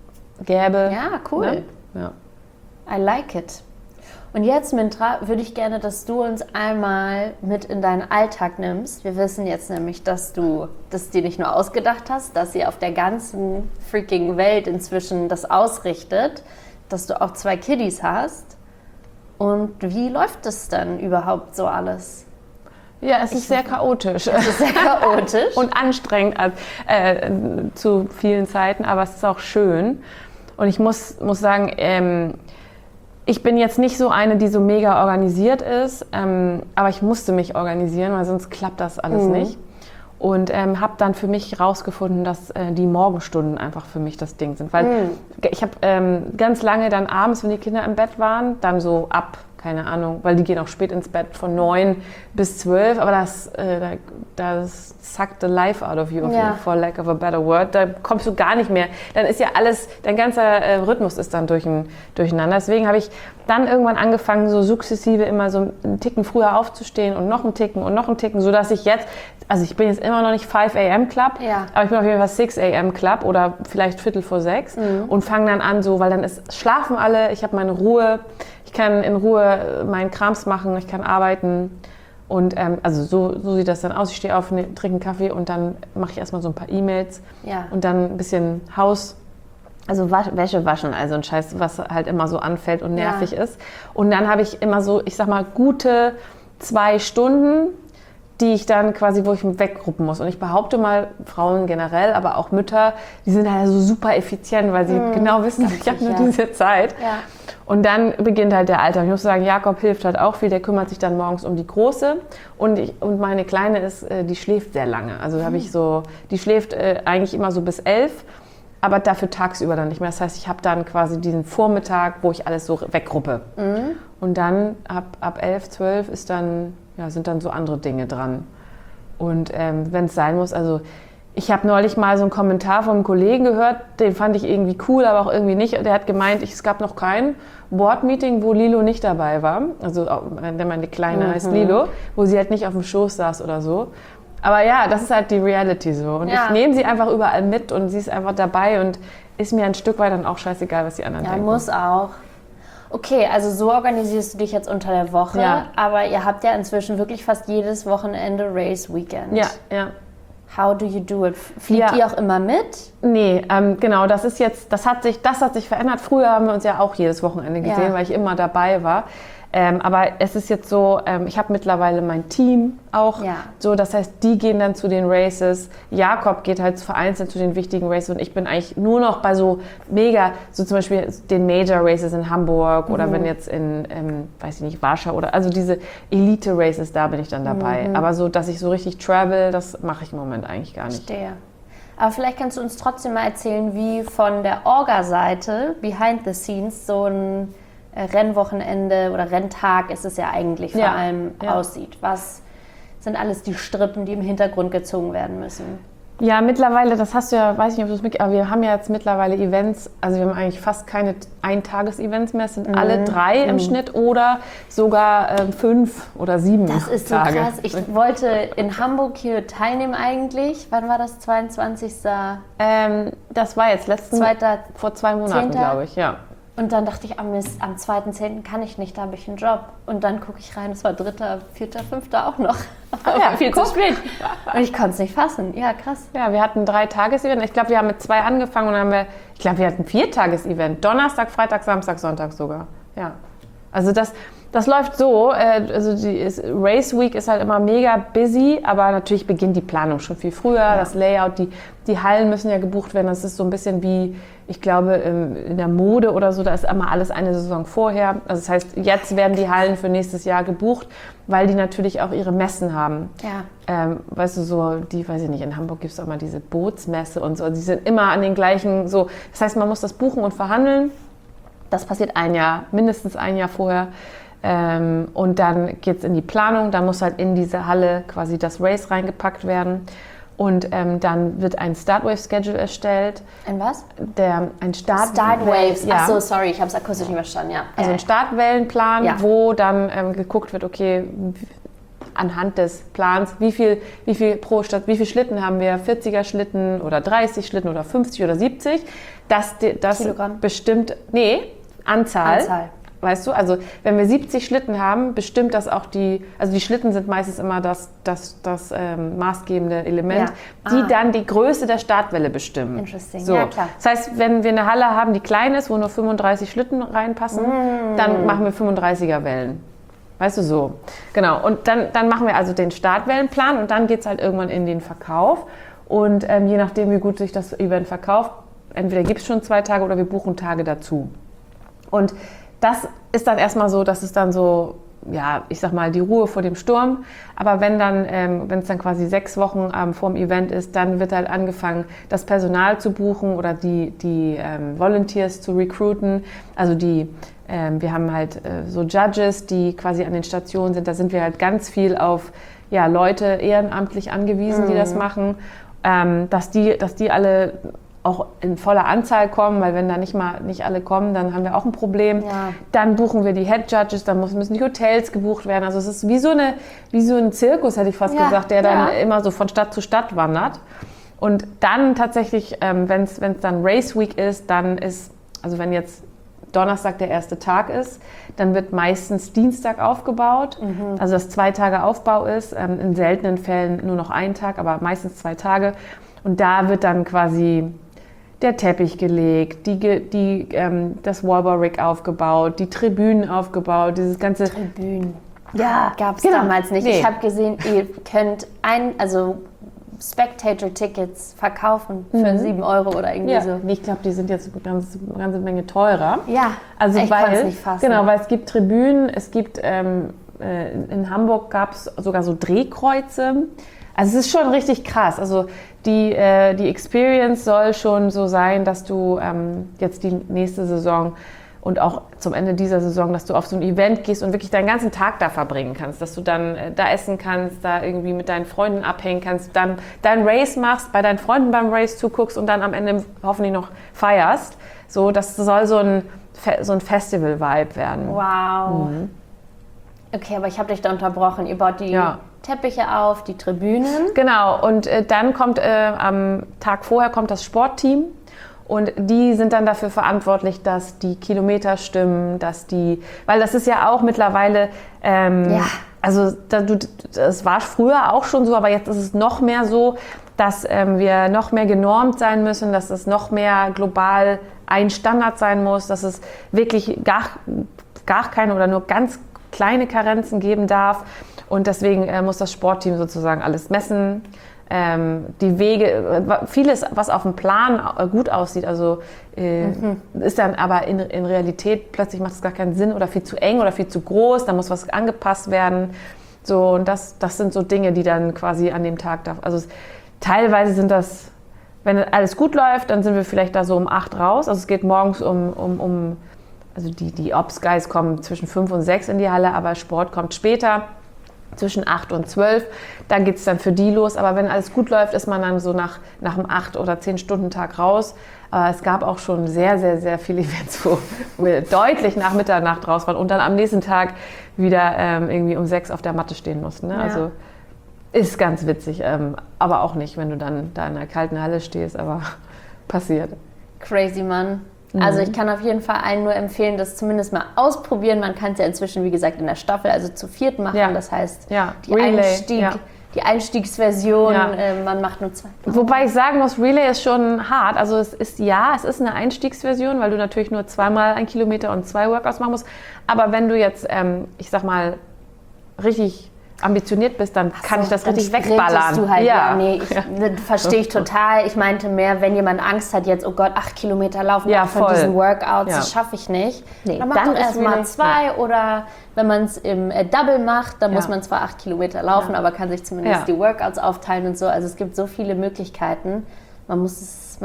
Ja, cool. Ne? Ja. I like it. Und jetzt, Mintra, würde ich gerne, dass du uns einmal mit in deinen Alltag nimmst. Wir wissen jetzt nämlich, dass du das dir nicht nur ausgedacht hast, dass ihr auf der ganzen freaking Welt inzwischen das ausrichtet, dass du auch 2 Kiddies hast. Und wie läuft es dann überhaupt so alles? Ja, es ist sehr chaotisch. Das ist sehr chaotisch. Und anstrengend zu vielen Zeiten, aber es ist auch schön. Und ich muss sagen, ich bin jetzt nicht so eine, die so mega organisiert ist, aber ich musste mich organisieren, weil sonst klappt das alles nicht. Und habe dann für mich rausgefunden, dass die Morgenstunden einfach für mich das Ding sind. Weil ich habe ganz lange dann abends, wenn die Kinder im Bett waren, dann so ab, keine Ahnung, weil die gehen auch spät ins Bett von 9 bis 12, aber das suckt the life out of you, for lack of a better word. Da kommst du gar nicht mehr. Dann ist ja alles, dein ganzer Rhythmus ist dann durcheinander. Deswegen habe ich dann irgendwann angefangen, so sukzessive immer so einen Ticken früher aufzustehen und noch einen Ticken, sodass ich jetzt, also ich bin jetzt immer noch nicht 5 a.m. Club, aber ich bin auf jeden Fall 6 a.m. Club oder vielleicht 5:45 und fange dann an so, weil dann schlafen alle, ich habe meine Ruhe, ich kann in Ruhe meinen Krams machen, ich kann arbeiten und also so sieht das dann aus. Ich stehe auf, trinke einen Kaffee und dann mache ich erstmal so ein paar E-Mails und dann ein bisschen also Wäsche waschen, also ein Scheiß, was halt immer so anfällt und nervig ist. Und dann habe ich immer so, ich sag mal, gute 2 Stunden, die ich dann quasi, wo ich mich weggruppen muss. Und ich behaupte mal, Frauen generell, aber auch Mütter, die sind halt so super effizient, weil sie genau wissen, ich habe nur diese Zeit. Ja. Und dann beginnt halt der Alltag. Ich muss sagen, Jakob hilft halt auch viel, der kümmert sich dann morgens um die Große. Und meine Kleine die schläft sehr lange. Also habe ich so, die schläft eigentlich immer so bis 11, aber dafür tagsüber dann nicht mehr. Das heißt, ich habe dann quasi diesen Vormittag, wo ich alles so weggruppe. Und dann ab 11, 12 sind dann so andere Dinge dran. Und wenn es sein muss, also ich habe neulich mal so einen Kommentar von einem Kollegen gehört, den fand ich irgendwie cool, aber auch irgendwie nicht. Der hat gemeint, es gab noch kein Board-Meeting, wo Lilo nicht dabei war. Also meine Kleine heißt Lilo, wo sie halt nicht auf dem Schoß saß oder so. Aber ja, das ist halt die Reality so. Und ich nehme sie einfach überall mit und sie ist einfach dabei und ist mir ein Stück weit dann auch scheißegal, was die anderen denken. Ja, muss auch. Okay, also so organisierst du dich jetzt unter der Woche, aber ihr habt ja inzwischen wirklich fast jedes Wochenende Race Weekend. Ja. How do you do it? Fliegt ihr auch immer mit? Nee, genau, das hat sich verändert. Früher haben wir uns ja auch jedes Wochenende gesehen, weil ich immer dabei war. Aber es ist jetzt so, ich habe mittlerweile mein Team auch, so, das heißt, die gehen dann zu den Races, Jakob geht halt vereinzelt zu den wichtigen Races und ich bin eigentlich nur noch bei so mega, so zum Beispiel den Major Races in Hamburg oder wenn jetzt in, weiß ich nicht, Warschau oder, also diese Elite Races, da bin ich dann dabei. Aber so, dass ich so richtig travel, das mache ich im Moment eigentlich gar nicht. Verstehe. Aber vielleicht kannst du uns trotzdem mal erzählen, wie von der Orga-Seite, behind the scenes, so ein Rennwochenende oder Renntag ist es ja eigentlich vor allem aussieht. Was sind alles die Strippen, die im Hintergrund gezogen werden müssen? Ja, mittlerweile, das hast du ja, weiß ich nicht, ob du es mitgekriegt hast, aber wir haben ja jetzt mittlerweile Events, also wir haben eigentlich fast keine Eintages-Events mehr, es sind alle 3 im Schnitt oder sogar 5 oder 7 Tage. Das ist so krass. Ich wollte in Hamburg hier teilnehmen eigentlich. Wann war das? 22. Das war jetzt vor 2 Monaten, glaube ich, ja. Und dann dachte ich, am 2.10. kann ich nicht, da habe ich einen Job. Und dann gucke ich rein, es war 3., 4., 5. auch noch. Ja, viel zu spät. Und ich konnte es nicht fassen. Ja, krass. Ja, wir hatten 3-Tages-Event. Ich glaube, wir haben mit 2 angefangen und dann wir hatten 4-Tages-Event. Donnerstag, Freitag, Samstag, Sonntag sogar. Ja. Also das läuft so, also die Race Week ist halt immer mega busy, aber natürlich beginnt die Planung schon viel früher. Ja. Das Layout, die Hallen müssen ja gebucht werden. Das ist so ein bisschen wie, ich glaube, in der Mode oder so, da ist immer alles eine Saison vorher. Also das heißt, jetzt werden die Hallen für nächstes Jahr gebucht, weil die natürlich auch ihre Messen haben. Ja. Weißt du, so, weiß ich nicht, in Hamburg gibt es auch mal diese Bootsmesse und so. Die sind immer an den gleichen, so. Das heißt, man muss das buchen und verhandeln. Das passiert mindestens ein Jahr vorher. Und dann geht es in die Planung. Da muss halt in diese Halle quasi das Race reingepackt werden. Und dann wird ein Startwave-Schedule erstellt. Ein was? Ein Startwaves. Ja. Achso, sorry, ich habe es akustisch nicht verstanden. Ja. Also ein Startwellenplan, wo dann geguckt wird, okay, anhand des Plans, wie viel Schlitten haben wir, 40er Schlitten oder 30 Schlitten oder 50 oder 70. Das Kilogramm? Bestimmt, Anzahl. Weißt du, also wenn wir 70 Schlitten haben, bestimmt das auch die Schlitten sind meistens immer das maßgebende Element, die dann die Größe der Startwelle bestimmen. Interesting, so. ja klar. Das heißt, wenn wir eine Halle haben, die klein ist, wo nur 35 Schlitten reinpassen, dann machen wir 35er Wellen. Weißt du, so. Genau, und dann machen wir also den Startwellenplan und dann geht es halt irgendwann in den Verkauf. Und je nachdem, wie gut sich das Event verkauft, entweder gibt es schon 2 Tage oder wir buchen Tage dazu. Und das ist dann erstmal so, dass es dann so, ja, ich sag mal, die Ruhe vor dem Sturm. Aber wenn es dann quasi 6 Wochen vor dem Event ist, dann wird halt angefangen, das Personal zu buchen oder die Volunteers zu recruiten. Also wir haben halt so Judges, die quasi an den Stationen sind. Da sind wir halt ganz viel auf Leute ehrenamtlich angewiesen, die das machen, dass die alle auch in voller Anzahl kommen, weil wenn da nicht alle kommen, dann haben wir auch ein Problem. Ja. Dann buchen wir die Head Judges, dann müssen die Hotels gebucht werden. Also es ist wie so ein Zirkus, hätte ich fast gesagt, der dann immer so von Stadt zu Stadt wandert. Und dann tatsächlich, wenn es dann Race Week ist, also wenn jetzt Donnerstag der erste Tag ist, dann wird meistens Dienstag aufgebaut, also dass 2 Tage Aufbau ist, in seltenen Fällen nur noch 1 Tag, aber meistens 2 Tage. Und da wird dann quasi der Teppich gelegt, das Wallboard-Rig aufgebaut, die Tribünen aufgebaut, dieses ganze... Tribünen. Ja, gab es damals nicht. Nee. Ich habe gesehen, ihr könnt Spectator-Tickets verkaufen für 7 € oder irgendwie so. Ich glaube, die sind jetzt eine ganze Menge teurer. Ja, also ich kann es nicht fassen. Genau, weil es gibt Tribünen, es gibt, in Hamburg gab es sogar so Drehkreuze. Also es ist schon richtig krass. Also die Experience soll schon so sein, dass du jetzt die nächste Saison und auch zum Ende dieser Saison, dass du auf so ein Event gehst und wirklich deinen ganzen Tag da verbringen kannst, dass du dann da essen kannst, da irgendwie mit deinen Freunden abhängen kannst, dann dein Race machst, bei deinen Freunden beim Race zuguckst und dann am Ende hoffentlich noch feierst. So, das soll so ein Festival-Vibe werden. Wow. Okay, aber ich habe dich da unterbrochen. Ihr baut die Teppiche auf, die Tribünen. Genau, und dann kommt am Tag vorher kommt das Sportteam. Und die sind dann dafür verantwortlich, dass die Kilometer stimmen, weil das ist ja auch mittlerweile, also das war früher auch schon so, aber jetzt ist es noch mehr so, dass wir noch mehr genormt sein müssen, dass es noch mehr global ein Standard sein muss, dass es wirklich gar keine oder nur ganz kleine Karenzen geben darf. Und deswegen muss das Sportteam sozusagen alles messen. Die Wege, vieles, was auf dem Plan gut aussieht, also ist dann aber in Realität plötzlich macht es gar keinen Sinn oder viel zu eng oder viel zu groß, da muss was angepasst werden. So, und das sind so Dinge, die dann quasi an dem Tag also teilweise sind das, wenn alles gut läuft, dann sind wir vielleicht da so um 8 raus. Also es geht morgens um also die Ops-Guys kommen zwischen 5 und 6 in die Halle, aber Sport kommt später, zwischen 8 und 12. Dann geht es dann für die los. Aber wenn alles gut läuft, ist man dann so nach einem 8- oder 10-Stunden-Tag raus. Aber es gab auch schon sehr, sehr, sehr viele Events, wo wir deutlich nach Mitternacht raus waren und dann am nächsten Tag wieder irgendwie um 6 auf der Matte stehen mussten. Ne? Ja. Also ist ganz witzig, aber auch nicht, wenn du dann da in einer kalten Halle stehst, aber passiert. Crazy, Mann. Also ich kann auf jeden Fall allen nur empfehlen, das zumindest mal ausprobieren. Man kann es ja inzwischen, wie gesagt, in der Staffel, also zu 4 machen. Ja. Das heißt, Ja. die, Relay, die Einstiegsversion, Ja. man macht nur 2. Wobei ich sagen muss, Relay ist schon hart. Also es ist eine Einstiegsversion, weil du natürlich nur 2-mal 1 Kilometer und 2 Workouts machen musst. Aber wenn du jetzt, ich sag mal, richtig ambitioniert bist, dann kann ich das richtig wegballern. Du halt, verstehe ich total. Ich meinte mehr, wenn jemand Angst hat, jetzt, oh Gott, 8 Kilometer laufen von voll. diesen Workouts, Ja. das schaffe ich nicht. Nee, dann mach dann doch ist erst mal Relay- 2 oder wenn man es im Double macht, dann Ja. muss man zwar 8 Kilometer laufen, aber kann sich zumindest Ja. die Workouts aufteilen und so. Also es gibt so viele Möglichkeiten. Man muss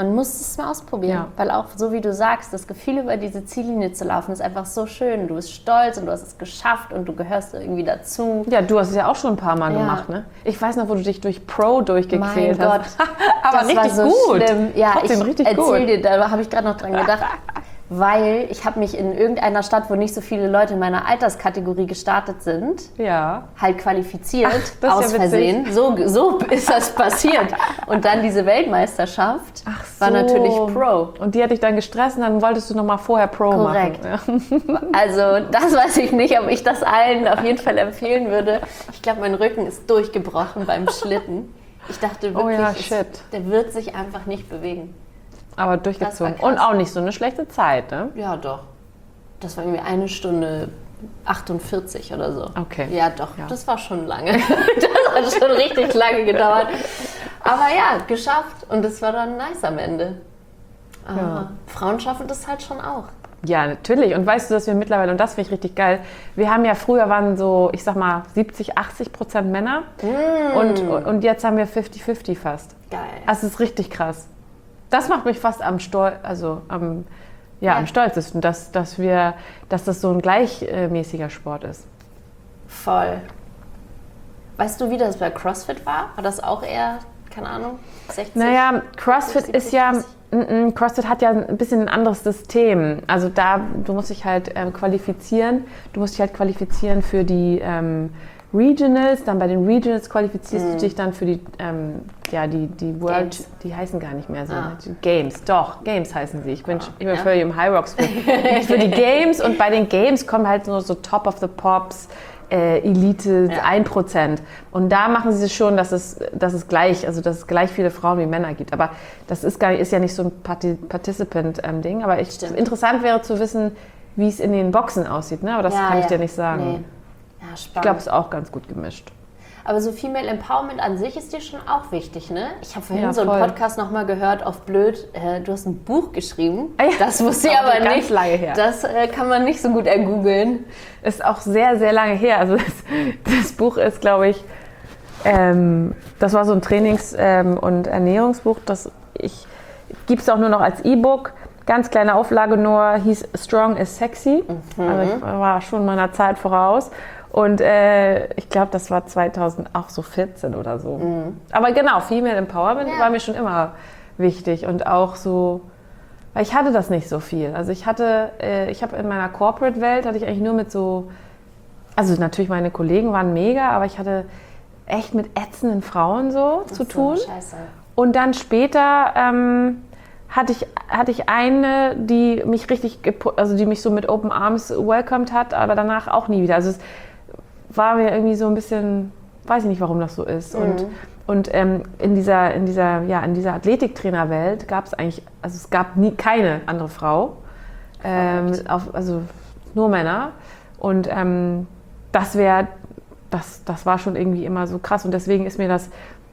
es mal ausprobieren, Ja. weil auch, so wie du sagst, das Gefühl, über diese Ziellinie zu laufen, ist einfach so schön. Du bist stolz und du hast es geschafft und du gehörst irgendwie dazu. Ja, du hast es ja auch schon ein paar Mal Ja. gemacht, ne? Ich weiß noch, wo du dich durch Pro durchgequält Mein hast. Gott, Aber das richtig war so gut. schlimm. Ja, Trotzdem ich richtig erzähl gut. dir, da habe ich gerade noch dran gedacht, weil ich habe mich in irgendeiner Stadt, wo nicht so viele Leute in meiner Alterskategorie gestartet sind, Ja. halt qualifiziert, das ist aus ja witzig. Versehen. So ist das passiert. Und dann diese Weltmeisterschaft war so. natürlich Pro. Und die hat dich dann gestresst und dann wolltest du noch mal vorher Pro Korrekt. machen. Ja. Also das weiß ich nicht, ob ich das allen auf jeden Fall empfehlen würde. Ich glaube, mein Rücken ist durchgebrochen beim Schlitten. Ich dachte wirklich, Oh ja, shit. der wird sich einfach nicht bewegen. Aber durchgezogen. Das war Und krass. auch nicht so eine schlechte Zeit, ne? Ja, doch. Das war irgendwie 1 Stunde 48 oder so. Okay. Ja, doch. Ja. Das war schon lange. Das hat schon richtig lange gedauert. Aber ja, geschafft. Und es war dann nice am Ende. Aber Ja. Frauen schaffen das halt schon auch. Ja, natürlich. Und weißt du, dass wir mittlerweile, und das finde ich richtig geil, wir haben ja früher waren so, ich sag mal, 70-80% Männer. Und jetzt haben wir 50-50 fast. Geil. Das ist richtig krass. Das macht mich fast am stolzesten, dass das so ein gleichmäßiger Sport ist. Voll. Weißt du, wie das bei CrossFit war? War das auch eher, keine Ahnung, 60? Naja, CrossFit 70, ist ja, 30? CrossFit hat ja ein bisschen ein anderes System. Also du musst dich halt qualifizieren. Du musst dich halt qualifizieren für die Regionals. Dann bei den Regionals qualifizierst du dich dann für die World, Games. die heißen gar nicht mehr so. Ne? Die Games, doch, Games heißen sie. Ich bin ja. völlig im High Rocks für die Games. Und bei den Games kommen halt nur so Top of the Pops, Elite, 1%. Und da machen sie es schon, dass es gleich viele Frauen wie Männer gibt. Aber das ist ja nicht so ein Participant-Ding. Aber interessant wäre zu wissen, wie es in den Boxen aussieht. Ne? Aber das kann ich dir nicht sagen. Nee. Ja, spannend. Ich glaube, es ist auch ganz gut gemischt. Aber so Female Empowerment an sich ist dir schon auch wichtig, ne? Ich habe vorhin Ja, so einen voll. Podcast nochmal gehört, auf blöd. Du hast ein Buch geschrieben. Ja, Das wusste ich auch aber ganz nicht. lange her. Das kann man nicht so gut ergoogeln. Ist auch sehr, sehr lange her. Also das Buch ist, glaube ich, das war so ein Trainings- und Ernährungsbuch. Das gibt es auch nur noch als E-Book. Ganz kleine Auflage nur, hieß Strong is Sexy. Also ich war schon meiner Zeit voraus. Und ich glaube, das war 2014 oder so. Aber genau, Female Empowerment war mir schon immer wichtig. Und auch so, weil ich hatte das nicht so viel. Also ich habe in meiner Corporate-Welt, hatte ich eigentlich nur mit so, also natürlich meine Kollegen waren mega, aber ich hatte echt mit ätzenden Frauen so zu tun. Scheiße. Und dann später hatte ich eine, die mich die mich so mit Open Arms welcomed hat, aber danach auch nie wieder. Also es war mir irgendwie so ein bisschen, weiß ich nicht, warum das so ist. Und in dieser Athletiktrainerwelt gab es eigentlich, also es gab keine andere Frau, also nur Männer. Und das war schon irgendwie immer so krass. Und deswegen ist mir das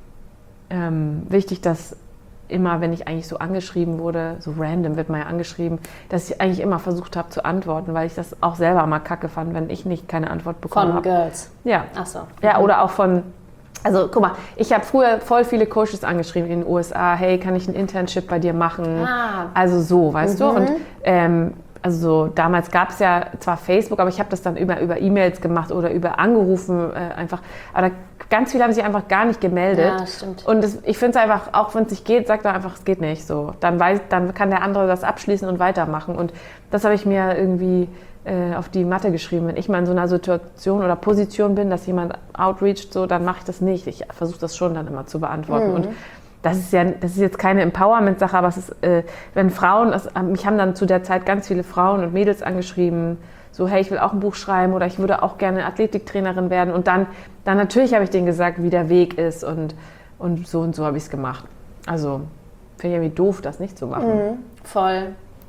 wichtig, dass immer, wenn ich eigentlich so angeschrieben wurde, so random wird man ja angeschrieben, dass ich eigentlich immer versucht habe zu antworten, weil ich das auch selber mal kacke fand, wenn ich nicht keine Antwort bekommen habe. Von Girls. Ja. Ach so. Ja, oder auch also guck mal, ich habe früher voll viele Coaches angeschrieben in den USA, hey, kann ich ein Internship bei dir machen? Ah. Also so, weißt du? Und also so, damals gab es ja zwar Facebook, aber ich habe das dann über E-Mails gemacht oder über angerufen einfach. Aber ganz viele haben sich einfach gar nicht gemeldet. Ja, stimmt. Und ich finde es einfach, auch wenn es nicht geht, sagt er einfach, es geht nicht. So, dann kann der andere das abschließen und weitermachen. Und das habe ich mir irgendwie auf die Matte geschrieben. Wenn ich mal in so einer Situation oder Position bin, dass jemand outreacht, so, dann mache ich das nicht. Ich versuche das schon dann immer zu beantworten. Und das ist jetzt keine Empowerment-Sache, aber es ist, wenn Frauen, mich haben dann zu der Zeit ganz viele Frauen und Mädels angeschrieben, so, hey, ich will auch ein Buch schreiben oder ich würde auch gerne Athletiktrainerin werden. Und dann natürlich habe ich denen gesagt, wie der Weg ist und so habe ich es gemacht. Also, finde ich irgendwie doof, das nicht zu machen. Voll.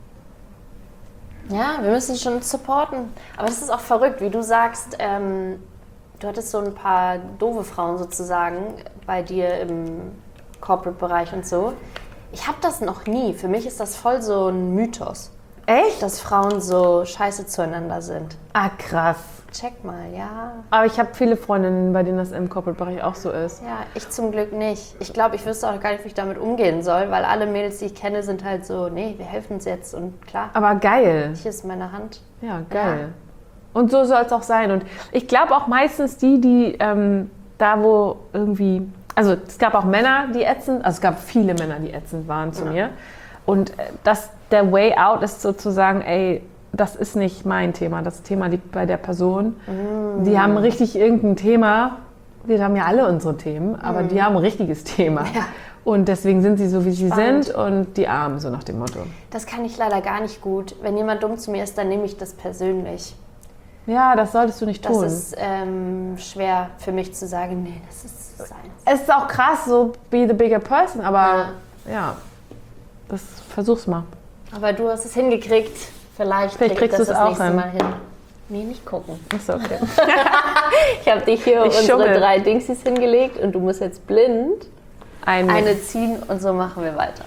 Ja, wir müssen schon supporten. Aber das ist auch verrückt, wie du sagst, du hattest so ein paar doofe Frauen sozusagen bei dir im Corporate-Bereich und so. Ich habe das noch nie. Für mich ist das voll so ein Mythos. Echt? Dass Frauen so scheiße zueinander sind. Ah, krass. Check mal, ja. Aber ich habe viele Freundinnen, bei denen das im Corporate-Bereich auch so ist. Ja, ich zum Glück nicht. Ich glaube, ich wüsste auch gar nicht, wie ich damit umgehen soll, weil alle Mädels, die ich kenne, sind halt so, nee, wir helfen uns jetzt und klar, Aber geil. hier ist meine Hand. Ja, geil. Und so soll es auch sein. Und ich glaube auch meistens die da wo irgendwie, also es gab auch Männer, die ätzend, also es gab viele Männer, die ätzend waren zu mir. Und der Way out ist sozusagen, ey, das ist nicht mein Thema, das Thema liegt bei der Person. Die haben richtig irgendein Thema, wir haben ja alle unsere Themen, aber die haben ein richtiges Thema. Ja. Und deswegen sind sie so, wie sie Spannend. sind und die Armen, so nach dem Motto. Das kann ich leider gar nicht gut. Wenn jemand dumm zu mir ist, dann nehme ich das persönlich. Ja, das solltest du nicht Das tun. ist schwer für mich zu sagen, nee, das ist seins. Es ist auch krass, so be the bigger person, aber ja, das versuch's mal. Aber du hast es hingekriegt. Vielleicht kriegst du es das auch nächste hin. Mal hin. Nee, nicht gucken. Ist okay. Ich habe dich hier Ich unsere schummel. 3 Dingsies hingelegt und du musst jetzt blind Eine eine ziehen und so machen wir weiter.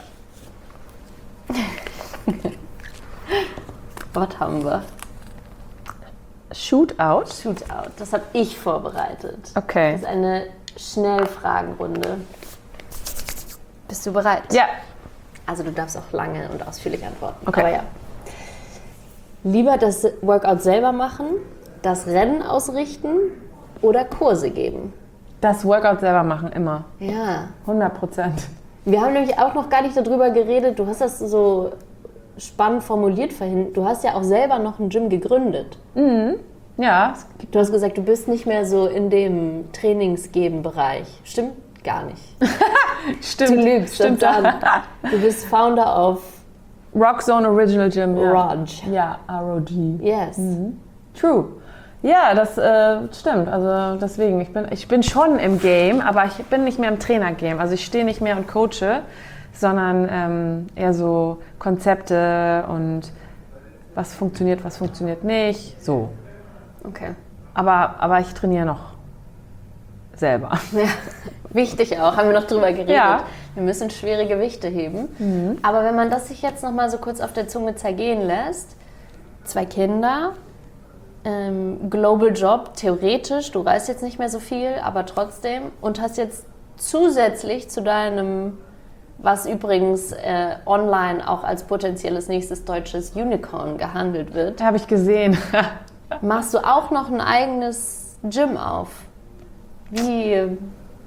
Was haben wir? Shootout. Shootout. Das habe ich vorbereitet. Okay. Das ist eine Schnellfragenrunde. Bist du bereit? Ja. Also du darfst auch lange und ausführlich antworten. Okay. Aber ja. Lieber das Workout selber machen, das Rennen ausrichten oder Kurse geben? Das Workout selber machen, immer. Ja. 100%. Wir haben nämlich auch noch gar nicht darüber geredet, du hast das so spannend formuliert vorhin. Du hast ja auch selber noch ein Gym gegründet. Ja, Du hast gesagt, du bist nicht mehr so in dem Trainingsgeben-Bereich. Stimmt gar nicht. stimmt. Du lügst. Stimmt. Dann. Du bist Founder of Rock Zone Original Gym. Ja. ROG. Ja, ROG. Yes. True. Ja, das stimmt. Also deswegen, ich bin schon im Game, aber ich bin nicht mehr im Trainer-Game. Also ich stehe nicht mehr und coache, sondern eher so Konzepte und was funktioniert nicht. So. Okay. Aber ich trainiere noch selber. Ja, wichtig auch, haben wir noch drüber geredet. Ja. Wir müssen schwere Gewichte heben. Aber wenn man das sich jetzt noch mal so kurz auf der Zunge zergehen lässt, 2 Kinder, Global Job, theoretisch, du reist jetzt nicht mehr so viel, aber trotzdem, und hast jetzt zusätzlich zu deinem, was übrigens online auch als potenzielles nächstes deutsches Unicorn gehandelt wird, Habe ich gesehen. machst du auch noch ein eigenes Gym auf. Wie?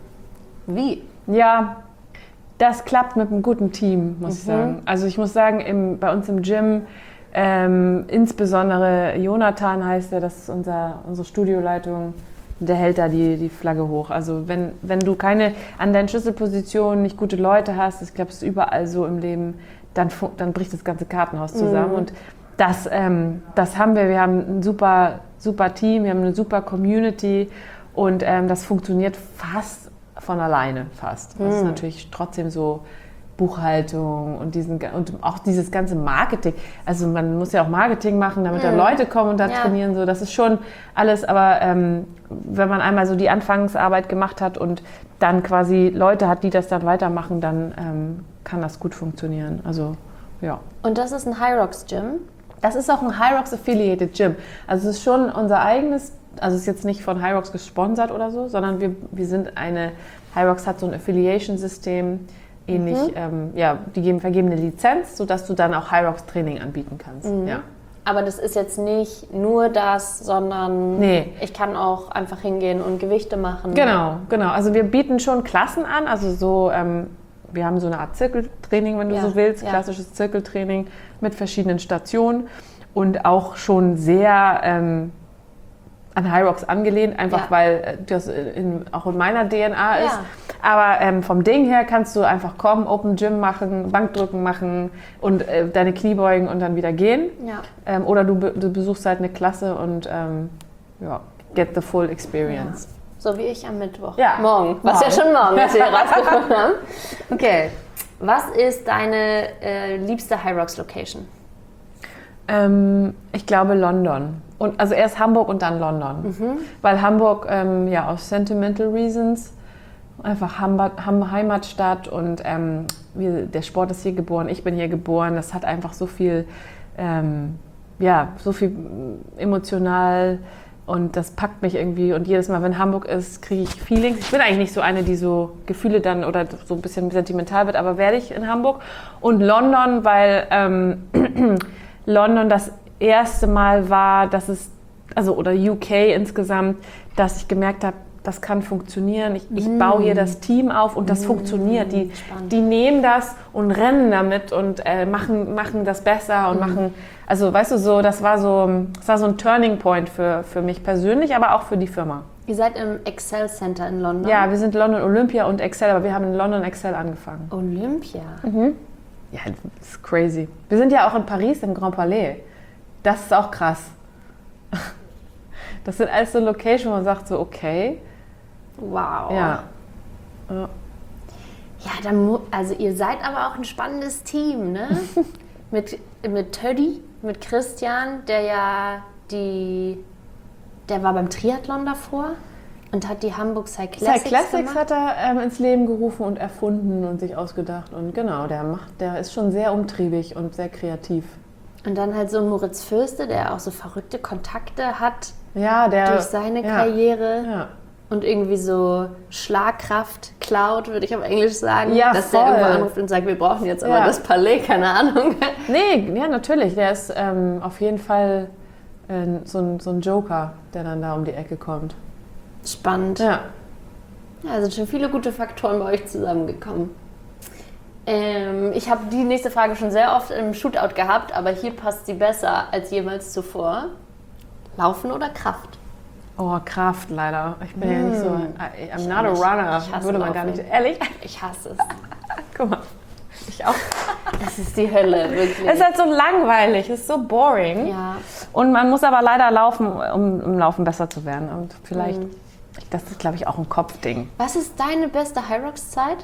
Ja, das klappt mit einem guten Team, muss ich sagen. Also ich muss sagen, bei uns im Gym, insbesondere Jonathan heißt er, das ist unsere Studioleitung, der hält da die Flagge hoch. Also wenn du an deinen Schlüsselpositionen nicht gute Leute hast, ich glaube, es ist überall so im Leben, dann bricht das ganze Kartenhaus zusammen. Und das haben wir. Wir haben ein super Team, wir haben eine super Community und das funktioniert fast von alleine fast. Das ist natürlich trotzdem so Buchhaltung und auch dieses ganze Marketing. Also man muss ja auch Marketing machen, damit da Leute kommen und da trainieren. So, das ist schon alles, aber wenn man einmal so die Anfangsarbeit gemacht hat und dann quasi Leute hat, die das dann weitermachen, dann kann das gut funktionieren. Also ja. Und das ist ein Hyrox Gym? Das ist auch ein Hyrox Affiliated Gym. Also es ist schon unser eigenes, also es ist jetzt nicht von Hyrox gesponsert oder so, sondern wir sind Hyrox hat so ein Affiliation-System, ähnlich, die vergeben eine Lizenz, sodass du dann auch Hyrox Training anbieten kannst. Ja. Aber das ist jetzt nicht nur das, sondern ich kann auch einfach hingehen und Gewichte machen. Genau. Also wir bieten schon Klassen an, also so, wir haben so eine Art Zirkeltraining, wenn du so willst, klassisches Zirkeltraining mit verschiedenen Stationen und auch schon sehr an Hyrox angelehnt, einfach weil das auch in meiner DNA ist. Aber vom Ding her kannst du einfach kommen, Open Gym machen, Bankdrücken machen und deine Knie beugen und dann wieder gehen. Ja. Oder du besuchst halt eine Klasse und get the full experience. Ja. So wie ich am Mittwoch. Ja. Morgen. Was ja schon morgen ist, wie wir rausgefunden haben. Okay. Was ist deine liebste Hyrox-Location? Ich glaube London. Und, also erst Hamburg und dann London. Weil Hamburg aus sentimental reasons einfach Heimatstadt und der Sport ist hier geboren, ich bin hier geboren. Das hat einfach so viel, so viel emotional und das packt mich irgendwie. Und jedes Mal, wenn Hamburg ist, kriege ich Feelings. Ich bin eigentlich nicht so eine, die so Gefühle dann oder so ein bisschen sentimental wird, aber werde ich in Hamburg. Und London, weil London das erste Mal war, dass es, oder UK insgesamt, dass ich gemerkt habe, das kann funktionieren. Ich baue hier das Team auf und das funktioniert. Die nehmen das und rennen damit und machen das besser und machen, also weißt du, so, das war so ein Turning Point für mich persönlich, aber auch für die Firma. Ihr seid im Excel Center in London? Ja, wir sind London Olympia und Excel, aber wir haben in London Excel angefangen. Olympia? Ja, das ist crazy. Wir sind ja auch in Paris im Grand Palais. Das ist auch krass. Das sind alles so Locations, wo man sagt so, okay. Wow. Ja. Ja, dann, also ihr seid aber auch ein spannendes Team, ne? mit Töddi, mit Christian, der war beim Triathlon davor und hat die Hamburg Cyclassics Cyclassics hat er ins Leben gerufen und erfunden und sich ausgedacht. Und genau, der ist schon sehr umtriebig und sehr kreativ. Und dann halt so ein Moritz Fürste, der auch so verrückte Kontakte hat durch seine Karriere. Ja. Und irgendwie so Schlagkraft klaut, würde ich auf Englisch sagen. Ja, dass der irgendwo anruft und sagt, wir brauchen jetzt aber das Palais, keine Ahnung. Nee, ja, natürlich. Der ist auf jeden Fall so ein Joker, der dann da um die Ecke kommt. Spannend. Ja. Ja, sind schon viele gute Faktoren bei euch zusammengekommen. Ich habe die nächste Frage schon sehr oft im Shootout gehabt, aber hier passt sie besser als jemals zuvor. Laufen oder Kraft? Oh, Kraft leider. Ich bin ja nicht so, I'm not a runner. Ich hasse würde man gar nicht, ehrlich? Ich hasse es. Guck mal, ich auch. Das ist die Hölle, wirklich. Es ist halt so langweilig, es ist so boring. Ja. Und man muss aber leider laufen, um im Laufen besser zu werden. Und vielleicht, das ist glaube ich auch ein Kopfding. Was ist deine beste Hyrox-Zeit?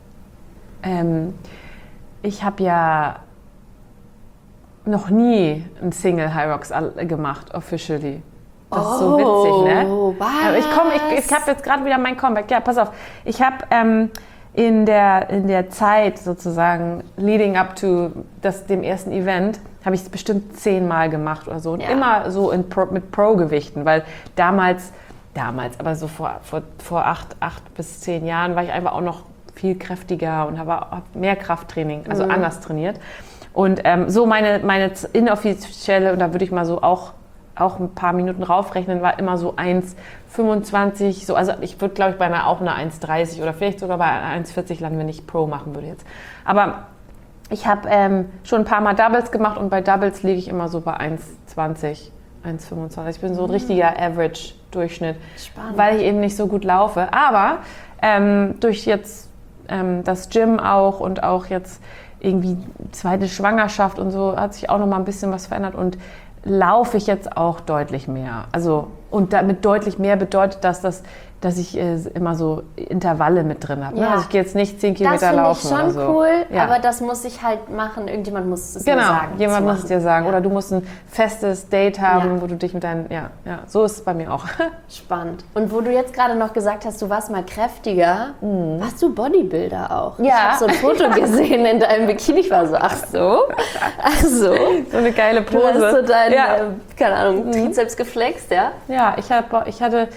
Ich habe ja noch nie ein Single Hyrox gemacht, officially. Das ist so witzig, ne? Was? Ich habe jetzt gerade wieder mein Comeback. Ja, pass auf. Ich habe in der Zeit sozusagen leading up to dem ersten Event, habe ich es bestimmt 10 Mal gemacht oder so. Und immer so mit Pro-Gewichten, weil damals, aber so vor 8 bis 10 Jahren war ich einfach auch noch viel kräftiger und habe mehr Krafttraining, also anders trainiert. Und so meine inoffizielle, und da würde ich mal so auch ein paar Minuten raufrechnen, war immer so 1,25, so, also ich würde, glaube ich, bei auch eine 1,30 oder vielleicht sogar bei 1,40 landen, wenn ich Pro machen würde jetzt. Aber ich habe schon ein paar Mal Doubles gemacht und bei Doubles liege ich immer so bei 1,20, 1,25. Ich bin so ein richtiger Average-Durchschnitt, weil ich eben nicht so gut laufe. Aber durch jetzt das Gym auch und auch jetzt irgendwie zweite Schwangerschaft und so hat sich auch noch mal ein bisschen was verändert und laufe ich jetzt auch deutlich mehr. Also, und damit deutlich mehr bedeutet das, dass ich immer so Intervalle mit drin habe. Ne? Also ich gehe jetzt nicht 10 Kilometer laufen oder so. Das finde ich schon cool, aber das muss ich halt machen. Irgendjemand muss es mir sagen. Genau, jemand muss es dir sagen. Oder du musst ein festes Date haben, wo du dich mit deinen... Ja, so ist es bei mir auch. Spannend. Und wo du jetzt gerade noch gesagt hast, du warst mal kräftiger, warst du Bodybuilder auch? Ja. Ich habe so ein Foto gesehen in deinem Bikini. Ich war so, ach so. So eine geile Pose. Du hast so deinen, keine Ahnung, Trizeps geflext, ja? Ja, ich hatte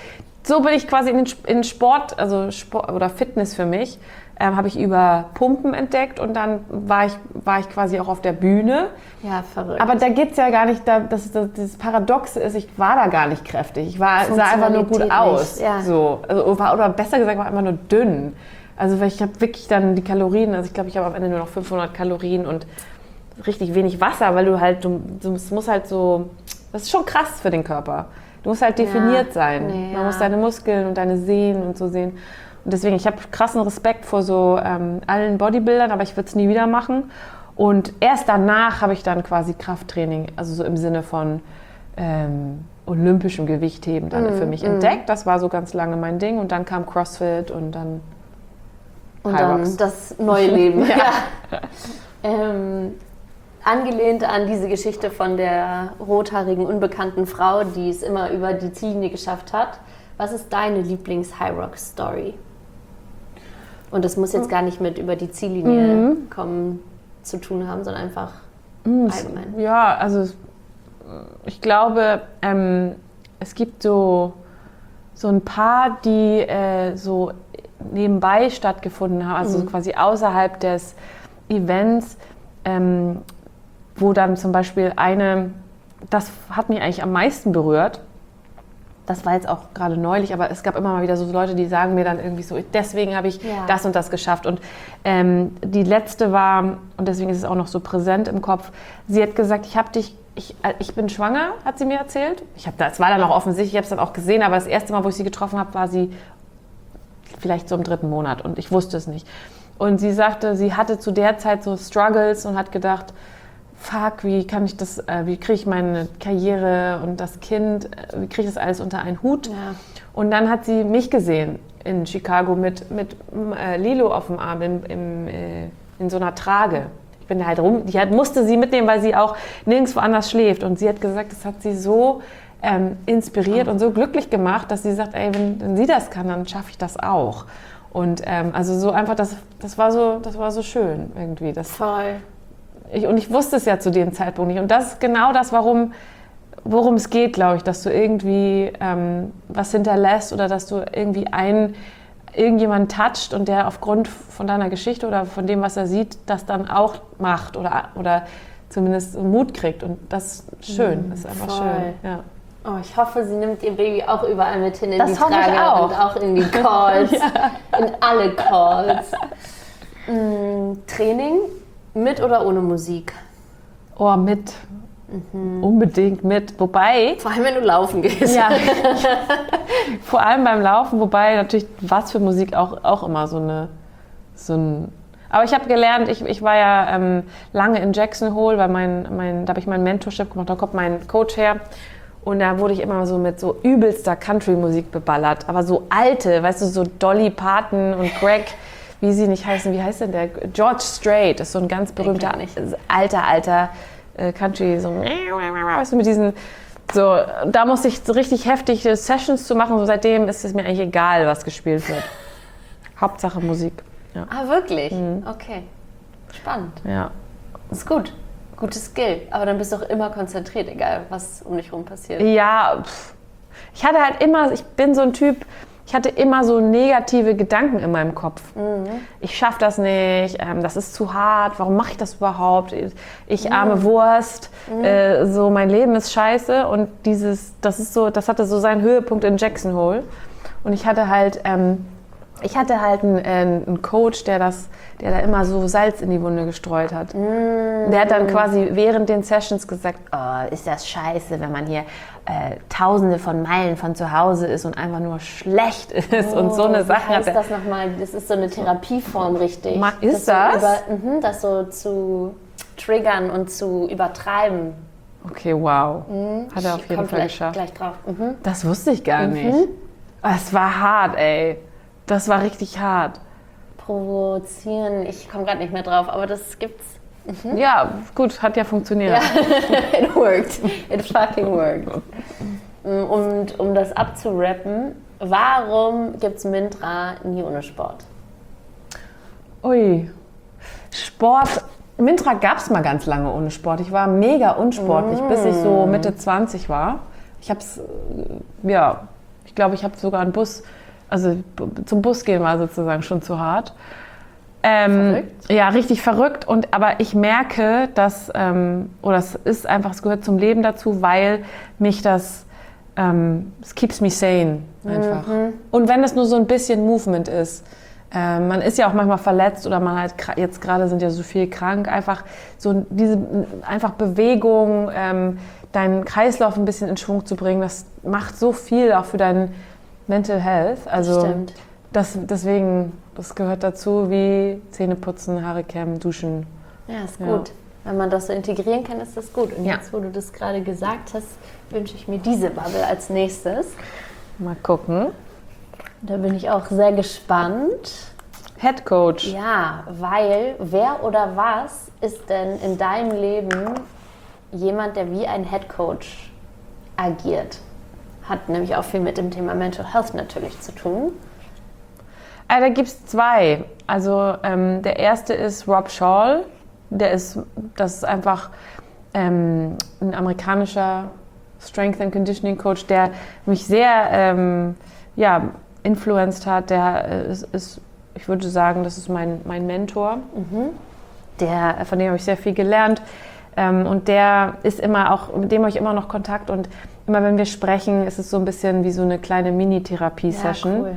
so bin ich quasi in Sport, also Sport oder Fitness für mich, habe ich über Pumpen entdeckt und dann war ich quasi auch auf der Bühne. Ja, verrückt. Aber da geht es ja gar nicht, das Paradoxe ist, ich war da gar nicht kräftig. Ich sah einfach nur gut aus. Ja. So. Also, oder besser gesagt, war einfach nur dünn. Also weil ich habe wirklich dann die Kalorien, also ich glaube, ich habe am Ende nur noch 500 Kalorien und richtig wenig Wasser, weil du musst halt so, das ist schon krass für den Körper. Du musst halt definiert sein. Nee, Man muss deine Muskeln und deine Sehnen und so sehen. Und deswegen, ich habe krassen Respekt vor so allen Bodybuildern, aber ich würde es nie wieder machen. Und erst danach habe ich dann quasi Krafttraining, also so im Sinne von olympischem Gewichtheben dann für mich entdeckt. Das war so ganz lange mein Ding. Und dann kam CrossFit und dann dann das neue Leben. Angelehnt an diese Geschichte von der rothaarigen, unbekannten Frau, die es immer über die Ziellinie geschafft hat. Was ist deine Lieblings-High-Rock-Story? Und das muss jetzt gar nicht mit über die Ziellinie kommen zu tun haben, sondern einfach allgemein. Ja, also ich glaube, es gibt so ein paar, die so nebenbei stattgefunden haben, also quasi außerhalb des Events, wo dann zum Beispiel das hat mich eigentlich am meisten berührt. Das war jetzt auch gerade neulich, aber es gab immer mal wieder so Leute, die sagen mir dann irgendwie so, deswegen habe ich das und das geschafft. Und die letzte war, und deswegen ist es auch noch so präsent im Kopf, sie hat gesagt, ich bin schwanger, hat sie mir erzählt. Das war dann auch offensichtlich, ich habe es dann auch gesehen, aber das erste Mal, wo ich sie getroffen habe, war sie vielleicht so im 3. Monat und ich wusste es nicht. Und sie sagte, sie hatte zu der Zeit so Struggles und hat gedacht, fuck, wie kriege ich meine Karriere und das Kind, wie kriege ich das alles unter einen Hut? Ja. Und dann hat sie mich gesehen in Chicago mit Lilo auf dem Arm in so einer Trage. Ich bin da halt musste sie mitnehmen, weil sie auch nirgendwo anders schläft. Und sie hat gesagt, das hat sie so inspiriert und so glücklich gemacht, dass sie sagt, ey, wenn sie das kann, dann schaffe ich das auch. Und also so einfach, das war so schön irgendwie. Voll. Und ich wusste es ja zu dem Zeitpunkt nicht. Und das ist genau das, worum es geht, glaube ich, dass du irgendwie was hinterlässt oder dass du irgendwie irgendjemanden toucht und der aufgrund von deiner Geschichte oder von dem, was er sieht, das dann auch macht oder zumindest Mut kriegt. Und das ist schön, das ist einfach voll. Schön. Ja. Oh, ich hoffe, sie nimmt ihr Baby auch überall mit hin in Das die hoffe ich Trage auch. und auch in die Calls, in alle Calls. Training mit oder ohne Musik? Oh, mit. Unbedingt mit. Wobei, Vor allem, wenn du laufen gehst. ja, vor allem beim Laufen, wobei natürlich was für Musik auch immer so ein. Aber ich habe gelernt, ich war ja lange in Jackson Hole, weil da habe ich mein Mentorship gemacht, da kommt mein Coach her. Und da wurde ich immer so mit so übelster Country-Musik beballert. Aber so alte, weißt du, so Dolly Parton und Greg, wie sie nicht heißen, wie heißt denn der? George Strait ist so ein ganz berühmter, alter Country, so, weißt du, mit diesen, so, da musste ich so richtig heftige Sessions zu machen. So seitdem ist es mir eigentlich egal, was gespielt wird. Hauptsache Musik. Ja. Ah, wirklich? Okay. Spannend. Ja. Das ist gut. Gutes Skill. Aber dann bist du auch immer konzentriert, egal was um dich herum passiert. Ja, ich bin so ein Typ, ich hatte immer so negative Gedanken in meinem Kopf. Ich schaffe das nicht, das ist zu hart, warum mache ich das überhaupt? Ich arme Wurst, so mein Leben ist scheiße. Und das hatte so seinen Höhepunkt in Jackson Hole. Und ich hatte halt einen Coach, der da immer so Salz in die Wunde gestreut hat. Der hat dann quasi während den Sessions gesagt, oh, ist das scheiße, wenn man hier Tausende von Meilen von zu Hause ist und einfach nur schlecht ist und so eine Sache. Wie heißt das nochmal? Das ist so eine Therapieform, richtig. Ist das? Das so zu triggern und zu übertreiben. Okay, wow. Hat er auf jeden Fall geschafft. Gleich drauf. Das wusste ich gar nicht. Es war hart, ey. Das war richtig hart. Provozieren, ich komme gerade nicht mehr drauf, aber das gibt's. Ja, gut, hat ja funktioniert. Ja. It worked. It fucking worked. Und um das abzurappen, warum gibt's Mintra nie ohne Sport? Ui. Sport. Mintra gab es mal ganz lange ohne Sport. Ich war mega unsportlich, bis ich so Mitte 20 war. Ich habe es, Ich glaube, ich habe sogar einen Bus, also zum Bus gehen war sozusagen schon zu hart. Verrückt? Ja, richtig verrückt. Aber ich merke, dass, oder es ist einfach, es gehört zum Leben dazu, weil mich das, es keeps me sane einfach. Und wenn es nur so ein bisschen Movement ist. Man ist ja auch manchmal verletzt oder man halt, jetzt gerade sind ja so viel krank, einfach so diese, einfach Bewegung, deinen Kreislauf ein bisschen in Schwung zu bringen, das macht so viel auch für dein Mental Health. Also Stimmt. deswegen, das gehört dazu wie Zähne putzen, Haare kämmen, duschen. Ja, ist gut. Wenn man das so integrieren kann, ist das gut. Und Ja. jetzt, wo du das gerade gesagt hast, wünsche ich mir diese Bubble als nächstes. Mal gucken. Da bin ich auch sehr gespannt. Head Coach. Ja, weil wer oder was ist denn in deinem Leben jemand, der wie ein Head Coach agiert? Hat nämlich auch viel mit dem Thema Mental Health natürlich zu tun. Da gibt es zwei. Also der erste ist Rob Shaw. Das ist einfach ein amerikanischer Strength and Conditioning Coach, der mich sehr influenced hat. Der ist, ich würde sagen, das ist mein Mentor. Von dem habe ich sehr viel gelernt. Und der ist immer auch, mit dem habe ich immer noch Kontakt. Und immer wenn wir sprechen, ist es so ein bisschen wie so eine kleine Mini-Therapie-Session. Ja, cool.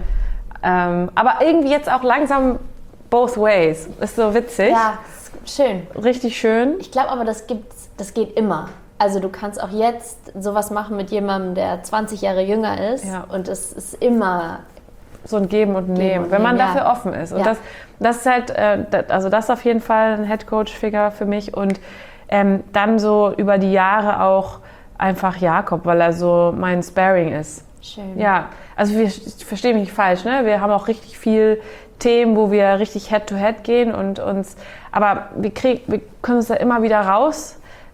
Aber irgendwie jetzt auch langsam both ways. Ist so witzig. Ja, schön. Richtig schön. Ich glaube aber, das geht immer. Also du kannst auch jetzt sowas machen mit jemandem, der 20 Jahre jünger ist. Ja. Und es ist immer... So ein Geben und Nehmen, und wenn man Nehmen, dafür ja. offen ist. Und Ja. das ist halt, also das ist auf jeden Fall ein Head-Coach-Figure für mich. Und dann so über die Jahre auch einfach Jakob, weil er so mein Sparring ist. Schön. Ja, also ich verstehe mich nicht falsch, ne? Wir haben auch richtig viel Themen, wo wir richtig Head-to-Head gehen und uns, aber wir können uns da immer wieder raus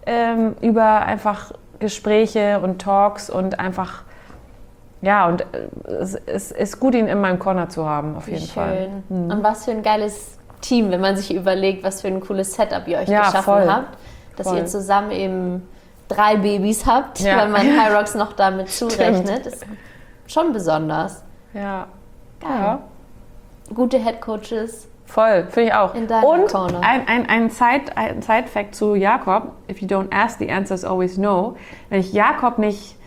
über einfach Gespräche und Talks und einfach, ja, und es ist gut, ihn in meinem Corner zu haben, auf jeden Fall. Schön. Und was für ein geiles Team, wenn man sich überlegt, was für ein cooles Setup ihr euch Ja, geschaffen voll. habt. Dass Voll. ihr zusammen eben 3 Babys habt, Ja. wenn man High Rocks noch damit zurechnet. Ist schon besonders. Ja. Geil. Ja. Gute Head Coaches. Voll, finde ich auch. In deiner Und Corner. ein Side-Fact zu Jakob: If you don't ask, the answer is always no. Wenn ich Jakob nicht,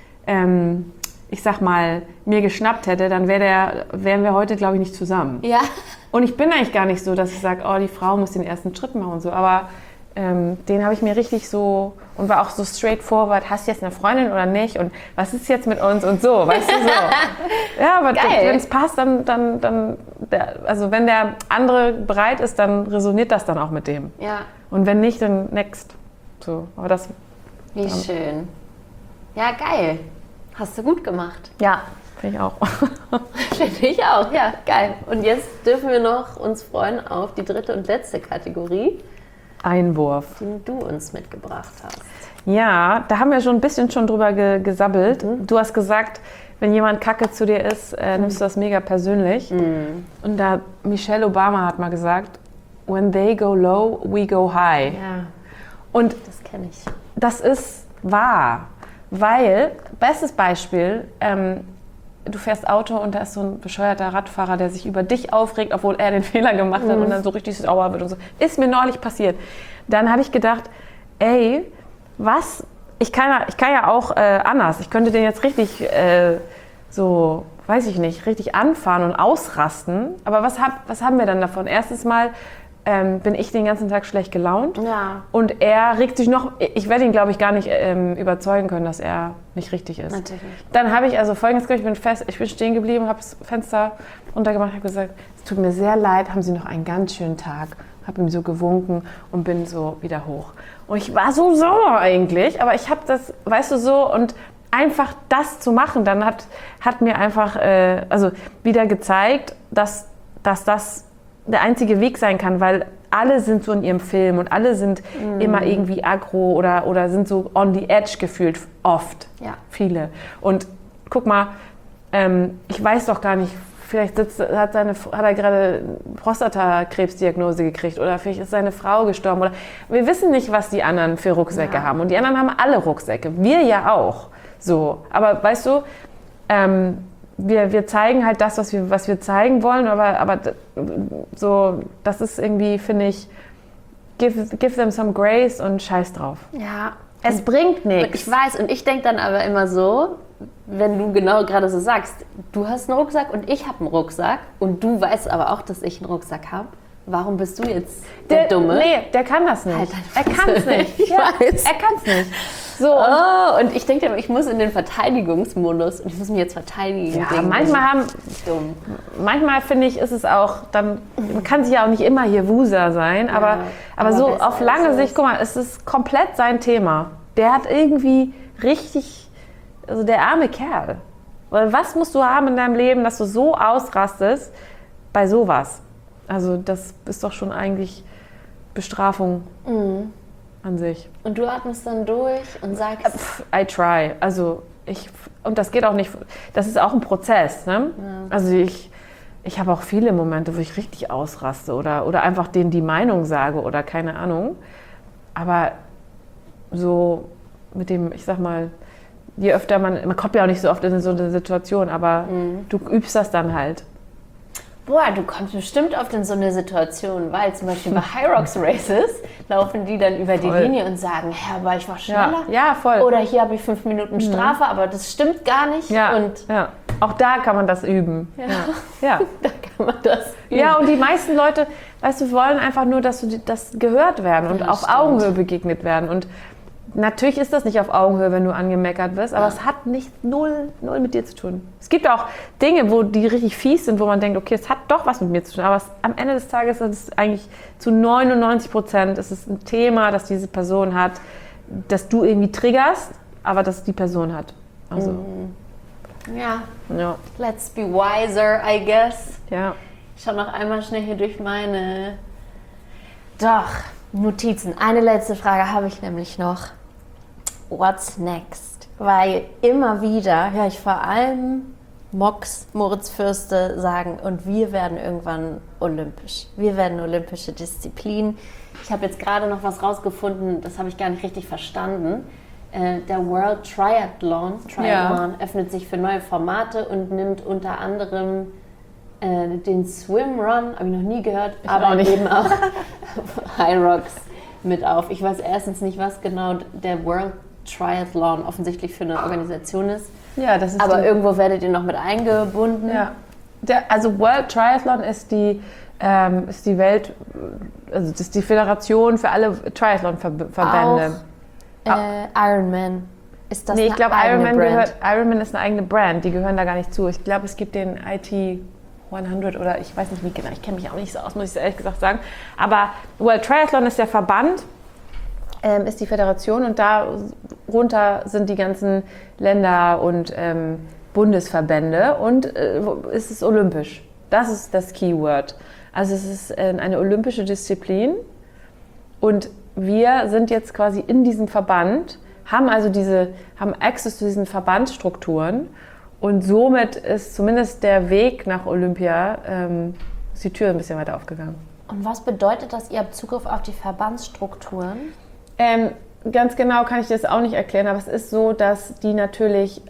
ich sag mal, mir geschnappt hätte, dann wären wir heute, glaube ich, nicht zusammen. Ja. Und ich bin eigentlich gar nicht so, dass ich sage, oh, die Frau muss den ersten Schritt machen und so. Aber den habe ich mir richtig so und war auch so straightforward, hast du jetzt eine Freundin oder nicht und was ist jetzt mit uns und so, weißt du, so. Ja, aber Geil. wenn es passt, dann also wenn der andere bereit ist, dann resoniert das dann auch mit dem. Ja. Und wenn nicht, dann next. So, aber das, Wie schön. Ja, geil. Hast du gut gemacht. ja, finde ich auch. Finde ich auch. Ja, geil. Und jetzt dürfen wir noch uns freuen auf die 3. und letzte Kategorie, Einwurf. die du uns mitgebracht hast. Ja, da haben wir schon ein bisschen drüber gesabbelt. Du hast gesagt, wenn jemand Kacke zu dir ist, nimmst du das mega persönlich. Und da Michelle Obama hat mal gesagt, when they go low, we go high. Ja, Und das kenne ich. das ist wahr, weil, bestes Beispiel, du fährst Auto und da ist so ein bescheuerter Radfahrer, der sich über dich aufregt, obwohl er den Fehler gemacht hat und dann so richtig sauer wird und so. Ist mir neulich passiert. Dann habe ich gedacht, ey, was? Ich kann ja auch anders. Ich könnte den jetzt richtig so, weiß ich nicht, richtig anfahren und ausrasten. Aber was haben wir dann davon? Erstens mal bin ich den ganzen Tag schlecht gelaunt. Ja. Und er regt sich noch, ich werde ihn, glaube ich, gar nicht überzeugen können, dass er nicht richtig ist. Natürlich. Dann habe ich also Folgendes gemacht, ich bin stehen geblieben, habe das Fenster runtergemacht, habe gesagt, es tut mir sehr leid, haben Sie noch einen ganz schönen Tag. Habe ihm so gewunken und bin so wieder hoch. Und ich war so sauer eigentlich, aber ich habe das, weißt du, so, und einfach das zu machen, dann hat mir einfach also wieder gezeigt, dass das der einzige Weg sein kann, weil alle sind so in ihrem Film und alle sind immer irgendwie aggro oder sind so on the edge gefühlt, oft, Ja. viele. Und guck mal, ich weiß doch gar nicht, vielleicht hat er gerade Prostatakrebsdiagnose gekriegt oder vielleicht ist seine Frau gestorben. Oder wir wissen nicht, was die anderen für Rucksäcke haben. Und die anderen haben alle Rucksäcke. Wir ja auch. So. Aber weißt du, wir zeigen halt das, was wir zeigen wollen, aber so, das ist irgendwie, finde ich, give them some grace und scheiß drauf. Ja. Es bringt nichts. Ich weiß, und ich denke dann aber immer so, wenn du genau gerade so sagst, du hast einen Rucksack und ich habe einen Rucksack und du weißt aber auch, dass ich einen Rucksack habe. Warum bist du jetzt der Dumme? Nee, der kann das nicht. Halt er kann es nicht. Ich weiß. Er kann es nicht. So, Und ich denke, ich muss in den Verteidigungsmodus und ich muss mich jetzt verteidigen. ja, manchmal finde ich, ist es auch, dann man kann sich ja auch nicht immer hier Wuser sein, aber so auf lange Sicht, guck mal, es ist komplett sein Thema. Der hat irgendwie richtig, also der arme Kerl. Weil was musst du haben in deinem Leben, dass du so ausrastest bei sowas? Also das ist doch schon eigentlich Bestrafung an sich. Und du atmest dann durch und sagst... I try. Also und das geht auch nicht, das ist auch ein Prozess. Ne? Ja. Also ich habe auch viele Momente, wo ich richtig ausraste oder einfach denen die Meinung sage oder keine Ahnung. Aber so mit dem, ich sag mal, je öfter man kommt ja auch nicht so oft in so eine Situation, aber du übst das dann halt. Boah, du kommst bestimmt oft in so eine Situation, weil zum Beispiel bei High Rocks Races laufen die dann über die Linie und sagen, aber ich war schneller. Ja, voll. Oder hier habe ich 5 Minuten Strafe, aber das stimmt gar nicht. Ja, und ja. Auch da kann man das üben. Ja. Da kann man das üben. Ja, und die meisten Leute, weißt du, wollen einfach nur, dass das gehört werden und auf Augenhöhe begegnet werden. Und natürlich ist das nicht auf Augenhöhe, wenn du angemeckert wirst, aber es hat nicht null mit dir zu tun. Es gibt auch Dinge, wo die richtig fies sind, wo man denkt, okay, es hat doch was mit mir zu tun, aber am Ende des Tages ist es eigentlich zu 99% ist es ein Thema, das diese Person hat, das du irgendwie triggerst, aber das die Person hat. Also, ja, ja. Let's be wiser, I guess. Ja. Ich schaue noch einmal schnell hier durch meine Notizen. Eine letzte Frage habe ich nämlich noch. What's next? Weil immer wieder höre ich vor allem Moritz Fürste sagen, und wir werden irgendwann olympisch. Wir werden olympische Disziplin. Ich habe jetzt gerade noch was rausgefunden, das habe ich gar nicht richtig verstanden. Der World Triathlon öffnet sich für neue Formate und nimmt unter anderem den Swim Run, habe ich noch nie gehört, aber eben auch High Rocks mit auf. Ich weiß erstens nicht, was genau der World Triathlon offensichtlich für eine Organisation ist. Ja, das ist aber irgendwo werdet ihr noch mit eingebunden. Ja. Also World Triathlon ist die Welt, also das ist die Föderation für alle Triathlon-Verbände. Ironman. Ist das ich glaube, Ironman ist eine eigene Brand, die gehören da gar nicht zu. Ich glaube, es gibt den IT 100 oder ich weiß nicht wie genau, ich kenne mich auch nicht so aus, muss ich ehrlich gesagt sagen. Aber World Triathlon ist der Verband, ist die Föderation und darunter sind die ganzen Länder und Bundesverbände und es ist olympisch. Das ist das Keyword. Also es ist eine olympische Disziplin und wir sind jetzt quasi in diesem Verband, haben Access zu diesen Verbandsstrukturen und somit ist zumindest der Weg nach Olympia, ist die Tür ein bisschen weiter aufgegangen. Und was bedeutet das, ihr habt Zugriff auf die Verbandsstrukturen? Ganz genau kann ich das auch nicht erklären, aber es ist so, dass die natürlich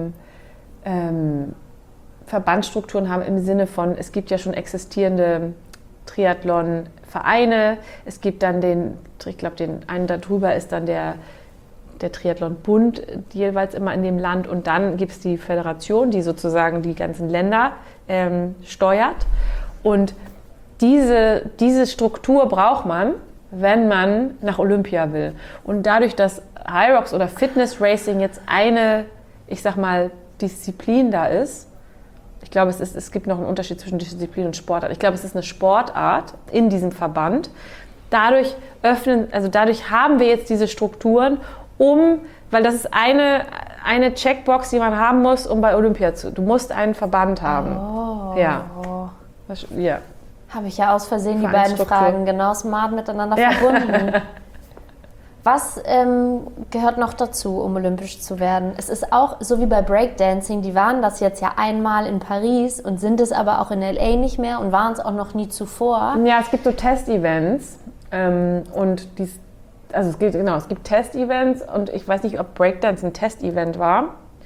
Verbandsstrukturen haben im Sinne von, es gibt ja schon existierende Triathlon-Vereine, es gibt dann ich glaube, den einen darüber ist dann der Triathlon-Bund jeweils immer in dem Land und dann gibt es die Föderation, die sozusagen die ganzen Länder steuert und diese Struktur braucht man, wenn man nach Olympia will. Und dadurch, dass High Rocks oder Fitness Racing jetzt eine, ich sag mal, Disziplin da ist, ich glaube, es gibt noch einen Unterschied zwischen Disziplin und Sportart. Ich glaube, es ist eine Sportart in diesem Verband. Dadurch haben wir jetzt diese Strukturen, weil das ist eine Checkbox, die man haben muss, um bei Olympia du musst einen Verband haben. Oh. Ja. Habe ich ja aus Versehen die beiden Fragen genau smart miteinander verbunden. Was gehört noch dazu, um olympisch zu werden? Es ist auch so wie bei Breakdancing, die waren das jetzt ja einmal in Paris und sind es aber auch in LA nicht mehr und waren es auch noch nie zuvor. Ja, es gibt so Testevents und es gibt Testevents und ich weiß nicht, ob Breakdance ein Testevent war.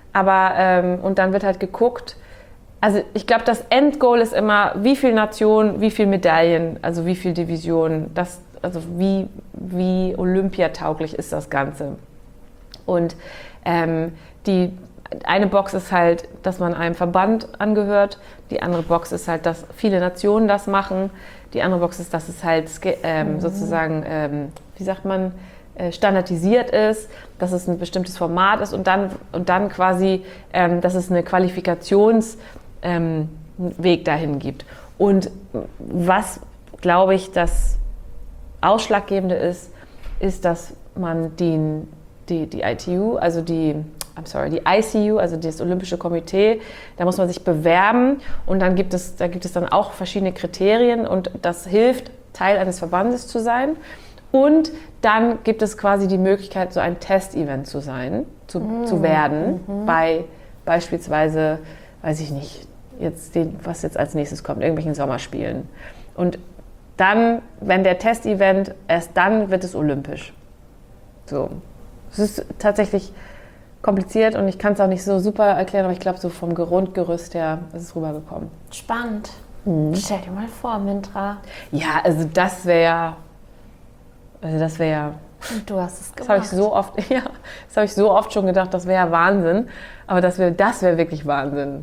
Aber, und dann wird halt geguckt, also ich glaube, das Endgoal ist immer, wie viele Nationen, wie viele Medaillen, also wie viele Divisionen, also wie olympiatauglich ist das Ganze. Und die eine Box ist halt, dass man einem Verband angehört, die andere Box ist halt, dass viele Nationen das machen, die andere Box ist, dass es halt sozusagen, wie sagt man, standardisiert ist, dass es ein bestimmtes Format ist und dann quasi, dass es eine Qualifikationsweg dahin gibt. Und was, glaube ich, das Ausschlaggebende ist, dass man die ITU, also die ICU, also das Olympische Komitee, da muss man sich bewerben und da gibt es dann auch verschiedene Kriterien und das hilft, Teil eines Verbandes zu sein. Und dann gibt es quasi die Möglichkeit, so ein Testevent zu werden, bei beispielsweise, weiß ich nicht, was jetzt als nächstes kommt, irgendwelchen Sommerspielen. Und dann, wenn der Testevent, erst dann wird es olympisch. So. Es ist tatsächlich kompliziert und ich kann es auch nicht so super erklären, aber ich glaube, so vom Grundgerüst her ist es rübergekommen. Spannend. Stell dir mal vor, Mintra. Ja, also das wäre ja. Und du hast es gemacht. Das habe ich so oft schon gedacht, das wäre ja Wahnsinn. Aber das wäre wirklich Wahnsinn.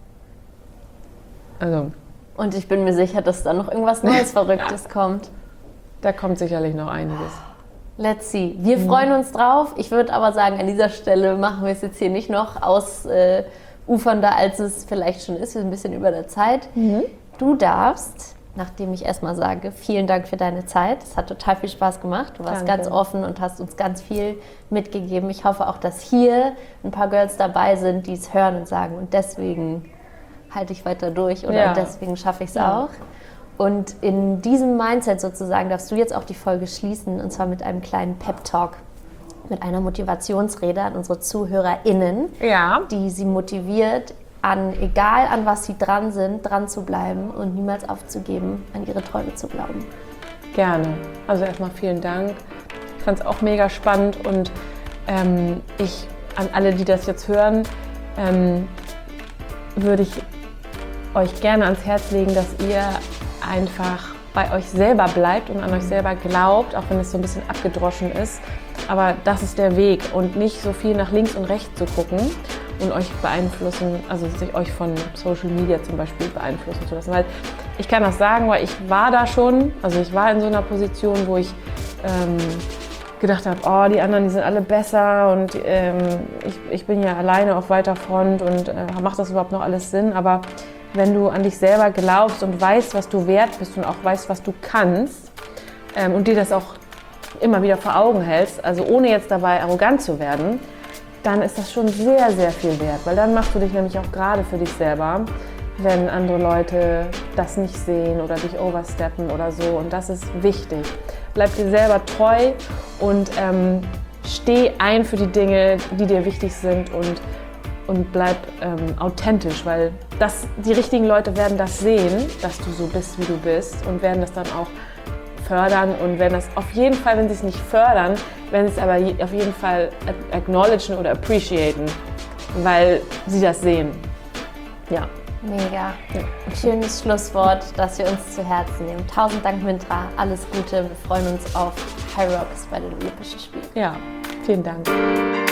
Also. Und ich bin mir sicher, dass da noch irgendwas Neues, Verrücktes kommt. Da kommt sicherlich noch einiges. Let's see. Wir freuen uns drauf. Ich würde aber sagen, an dieser Stelle machen wir es jetzt hier nicht noch ausufernder, als es vielleicht schon ist. Wir sind ein bisschen über der Zeit. Du darfst, nachdem ich erstmal sage, vielen Dank für deine Zeit. Es hat total viel Spaß gemacht. Du warst ganz offen und hast uns ganz viel mitgegeben. Ich hoffe auch, dass hier ein paar Girls dabei sind, die es hören und sagen, und deswegen halte ich weiter durch oder deswegen schaffe ich es auch. Und in diesem Mindset sozusagen darfst du jetzt auch die Folge schließen, und zwar mit einem kleinen Pep-Talk, mit einer Motivationsrede an unsere ZuhörerInnen, die sie motiviert, egal an was sie dran sind, dran zu bleiben und niemals aufzugeben, an ihre Träume zu glauben. Gerne. Also erstmal vielen Dank. Ich fand es auch mega spannend und an alle, die das jetzt hören, würde ich euch gerne ans Herz legen, dass ihr einfach bei euch selber bleibt und an euch selber glaubt, auch wenn es so ein bisschen abgedroschen ist. Aber das ist der Weg und nicht so viel nach links und rechts zu gucken und euch beeinflussen, also sich euch von Social Media zum Beispiel beeinflussen zu lassen. Weil ich kann das sagen, weil ich war da schon, also ich war in so einer Position, wo ich gedacht habe, oh, die anderen, die sind alle besser und ich bin ja alleine auf weiter Front und macht das überhaupt noch alles Sinn? Aber wenn du an dich selber glaubst und weißt, was du wert bist und auch weißt, was du kannst und dir das auch immer wieder vor Augen hältst, also ohne jetzt dabei arrogant zu werden, dann ist das schon sehr, sehr viel wert, weil dann machst du dich nämlich auch gerade für dich selber, wenn andere Leute das nicht sehen oder dich oversteppen oder so, und das ist wichtig. Bleib dir selber treu und steh ein für die Dinge, die dir wichtig sind und bleib authentisch, weil die richtigen Leute werden das sehen, dass du so bist, wie du bist, und werden das dann auch fördern und werden das auf jeden Fall, wenn sie es nicht fördern, werden sie es aber auf jeden Fall acknowledgen oder appreciaten, weil sie das sehen. Ja. Mega. Ein schönes Schlusswort, das wir uns zu Herzen nehmen. 1000 Dank, Mintra. Alles Gute. Wir freuen uns auf Hyrox bei den Olympischen Spielen. Ja, vielen Dank.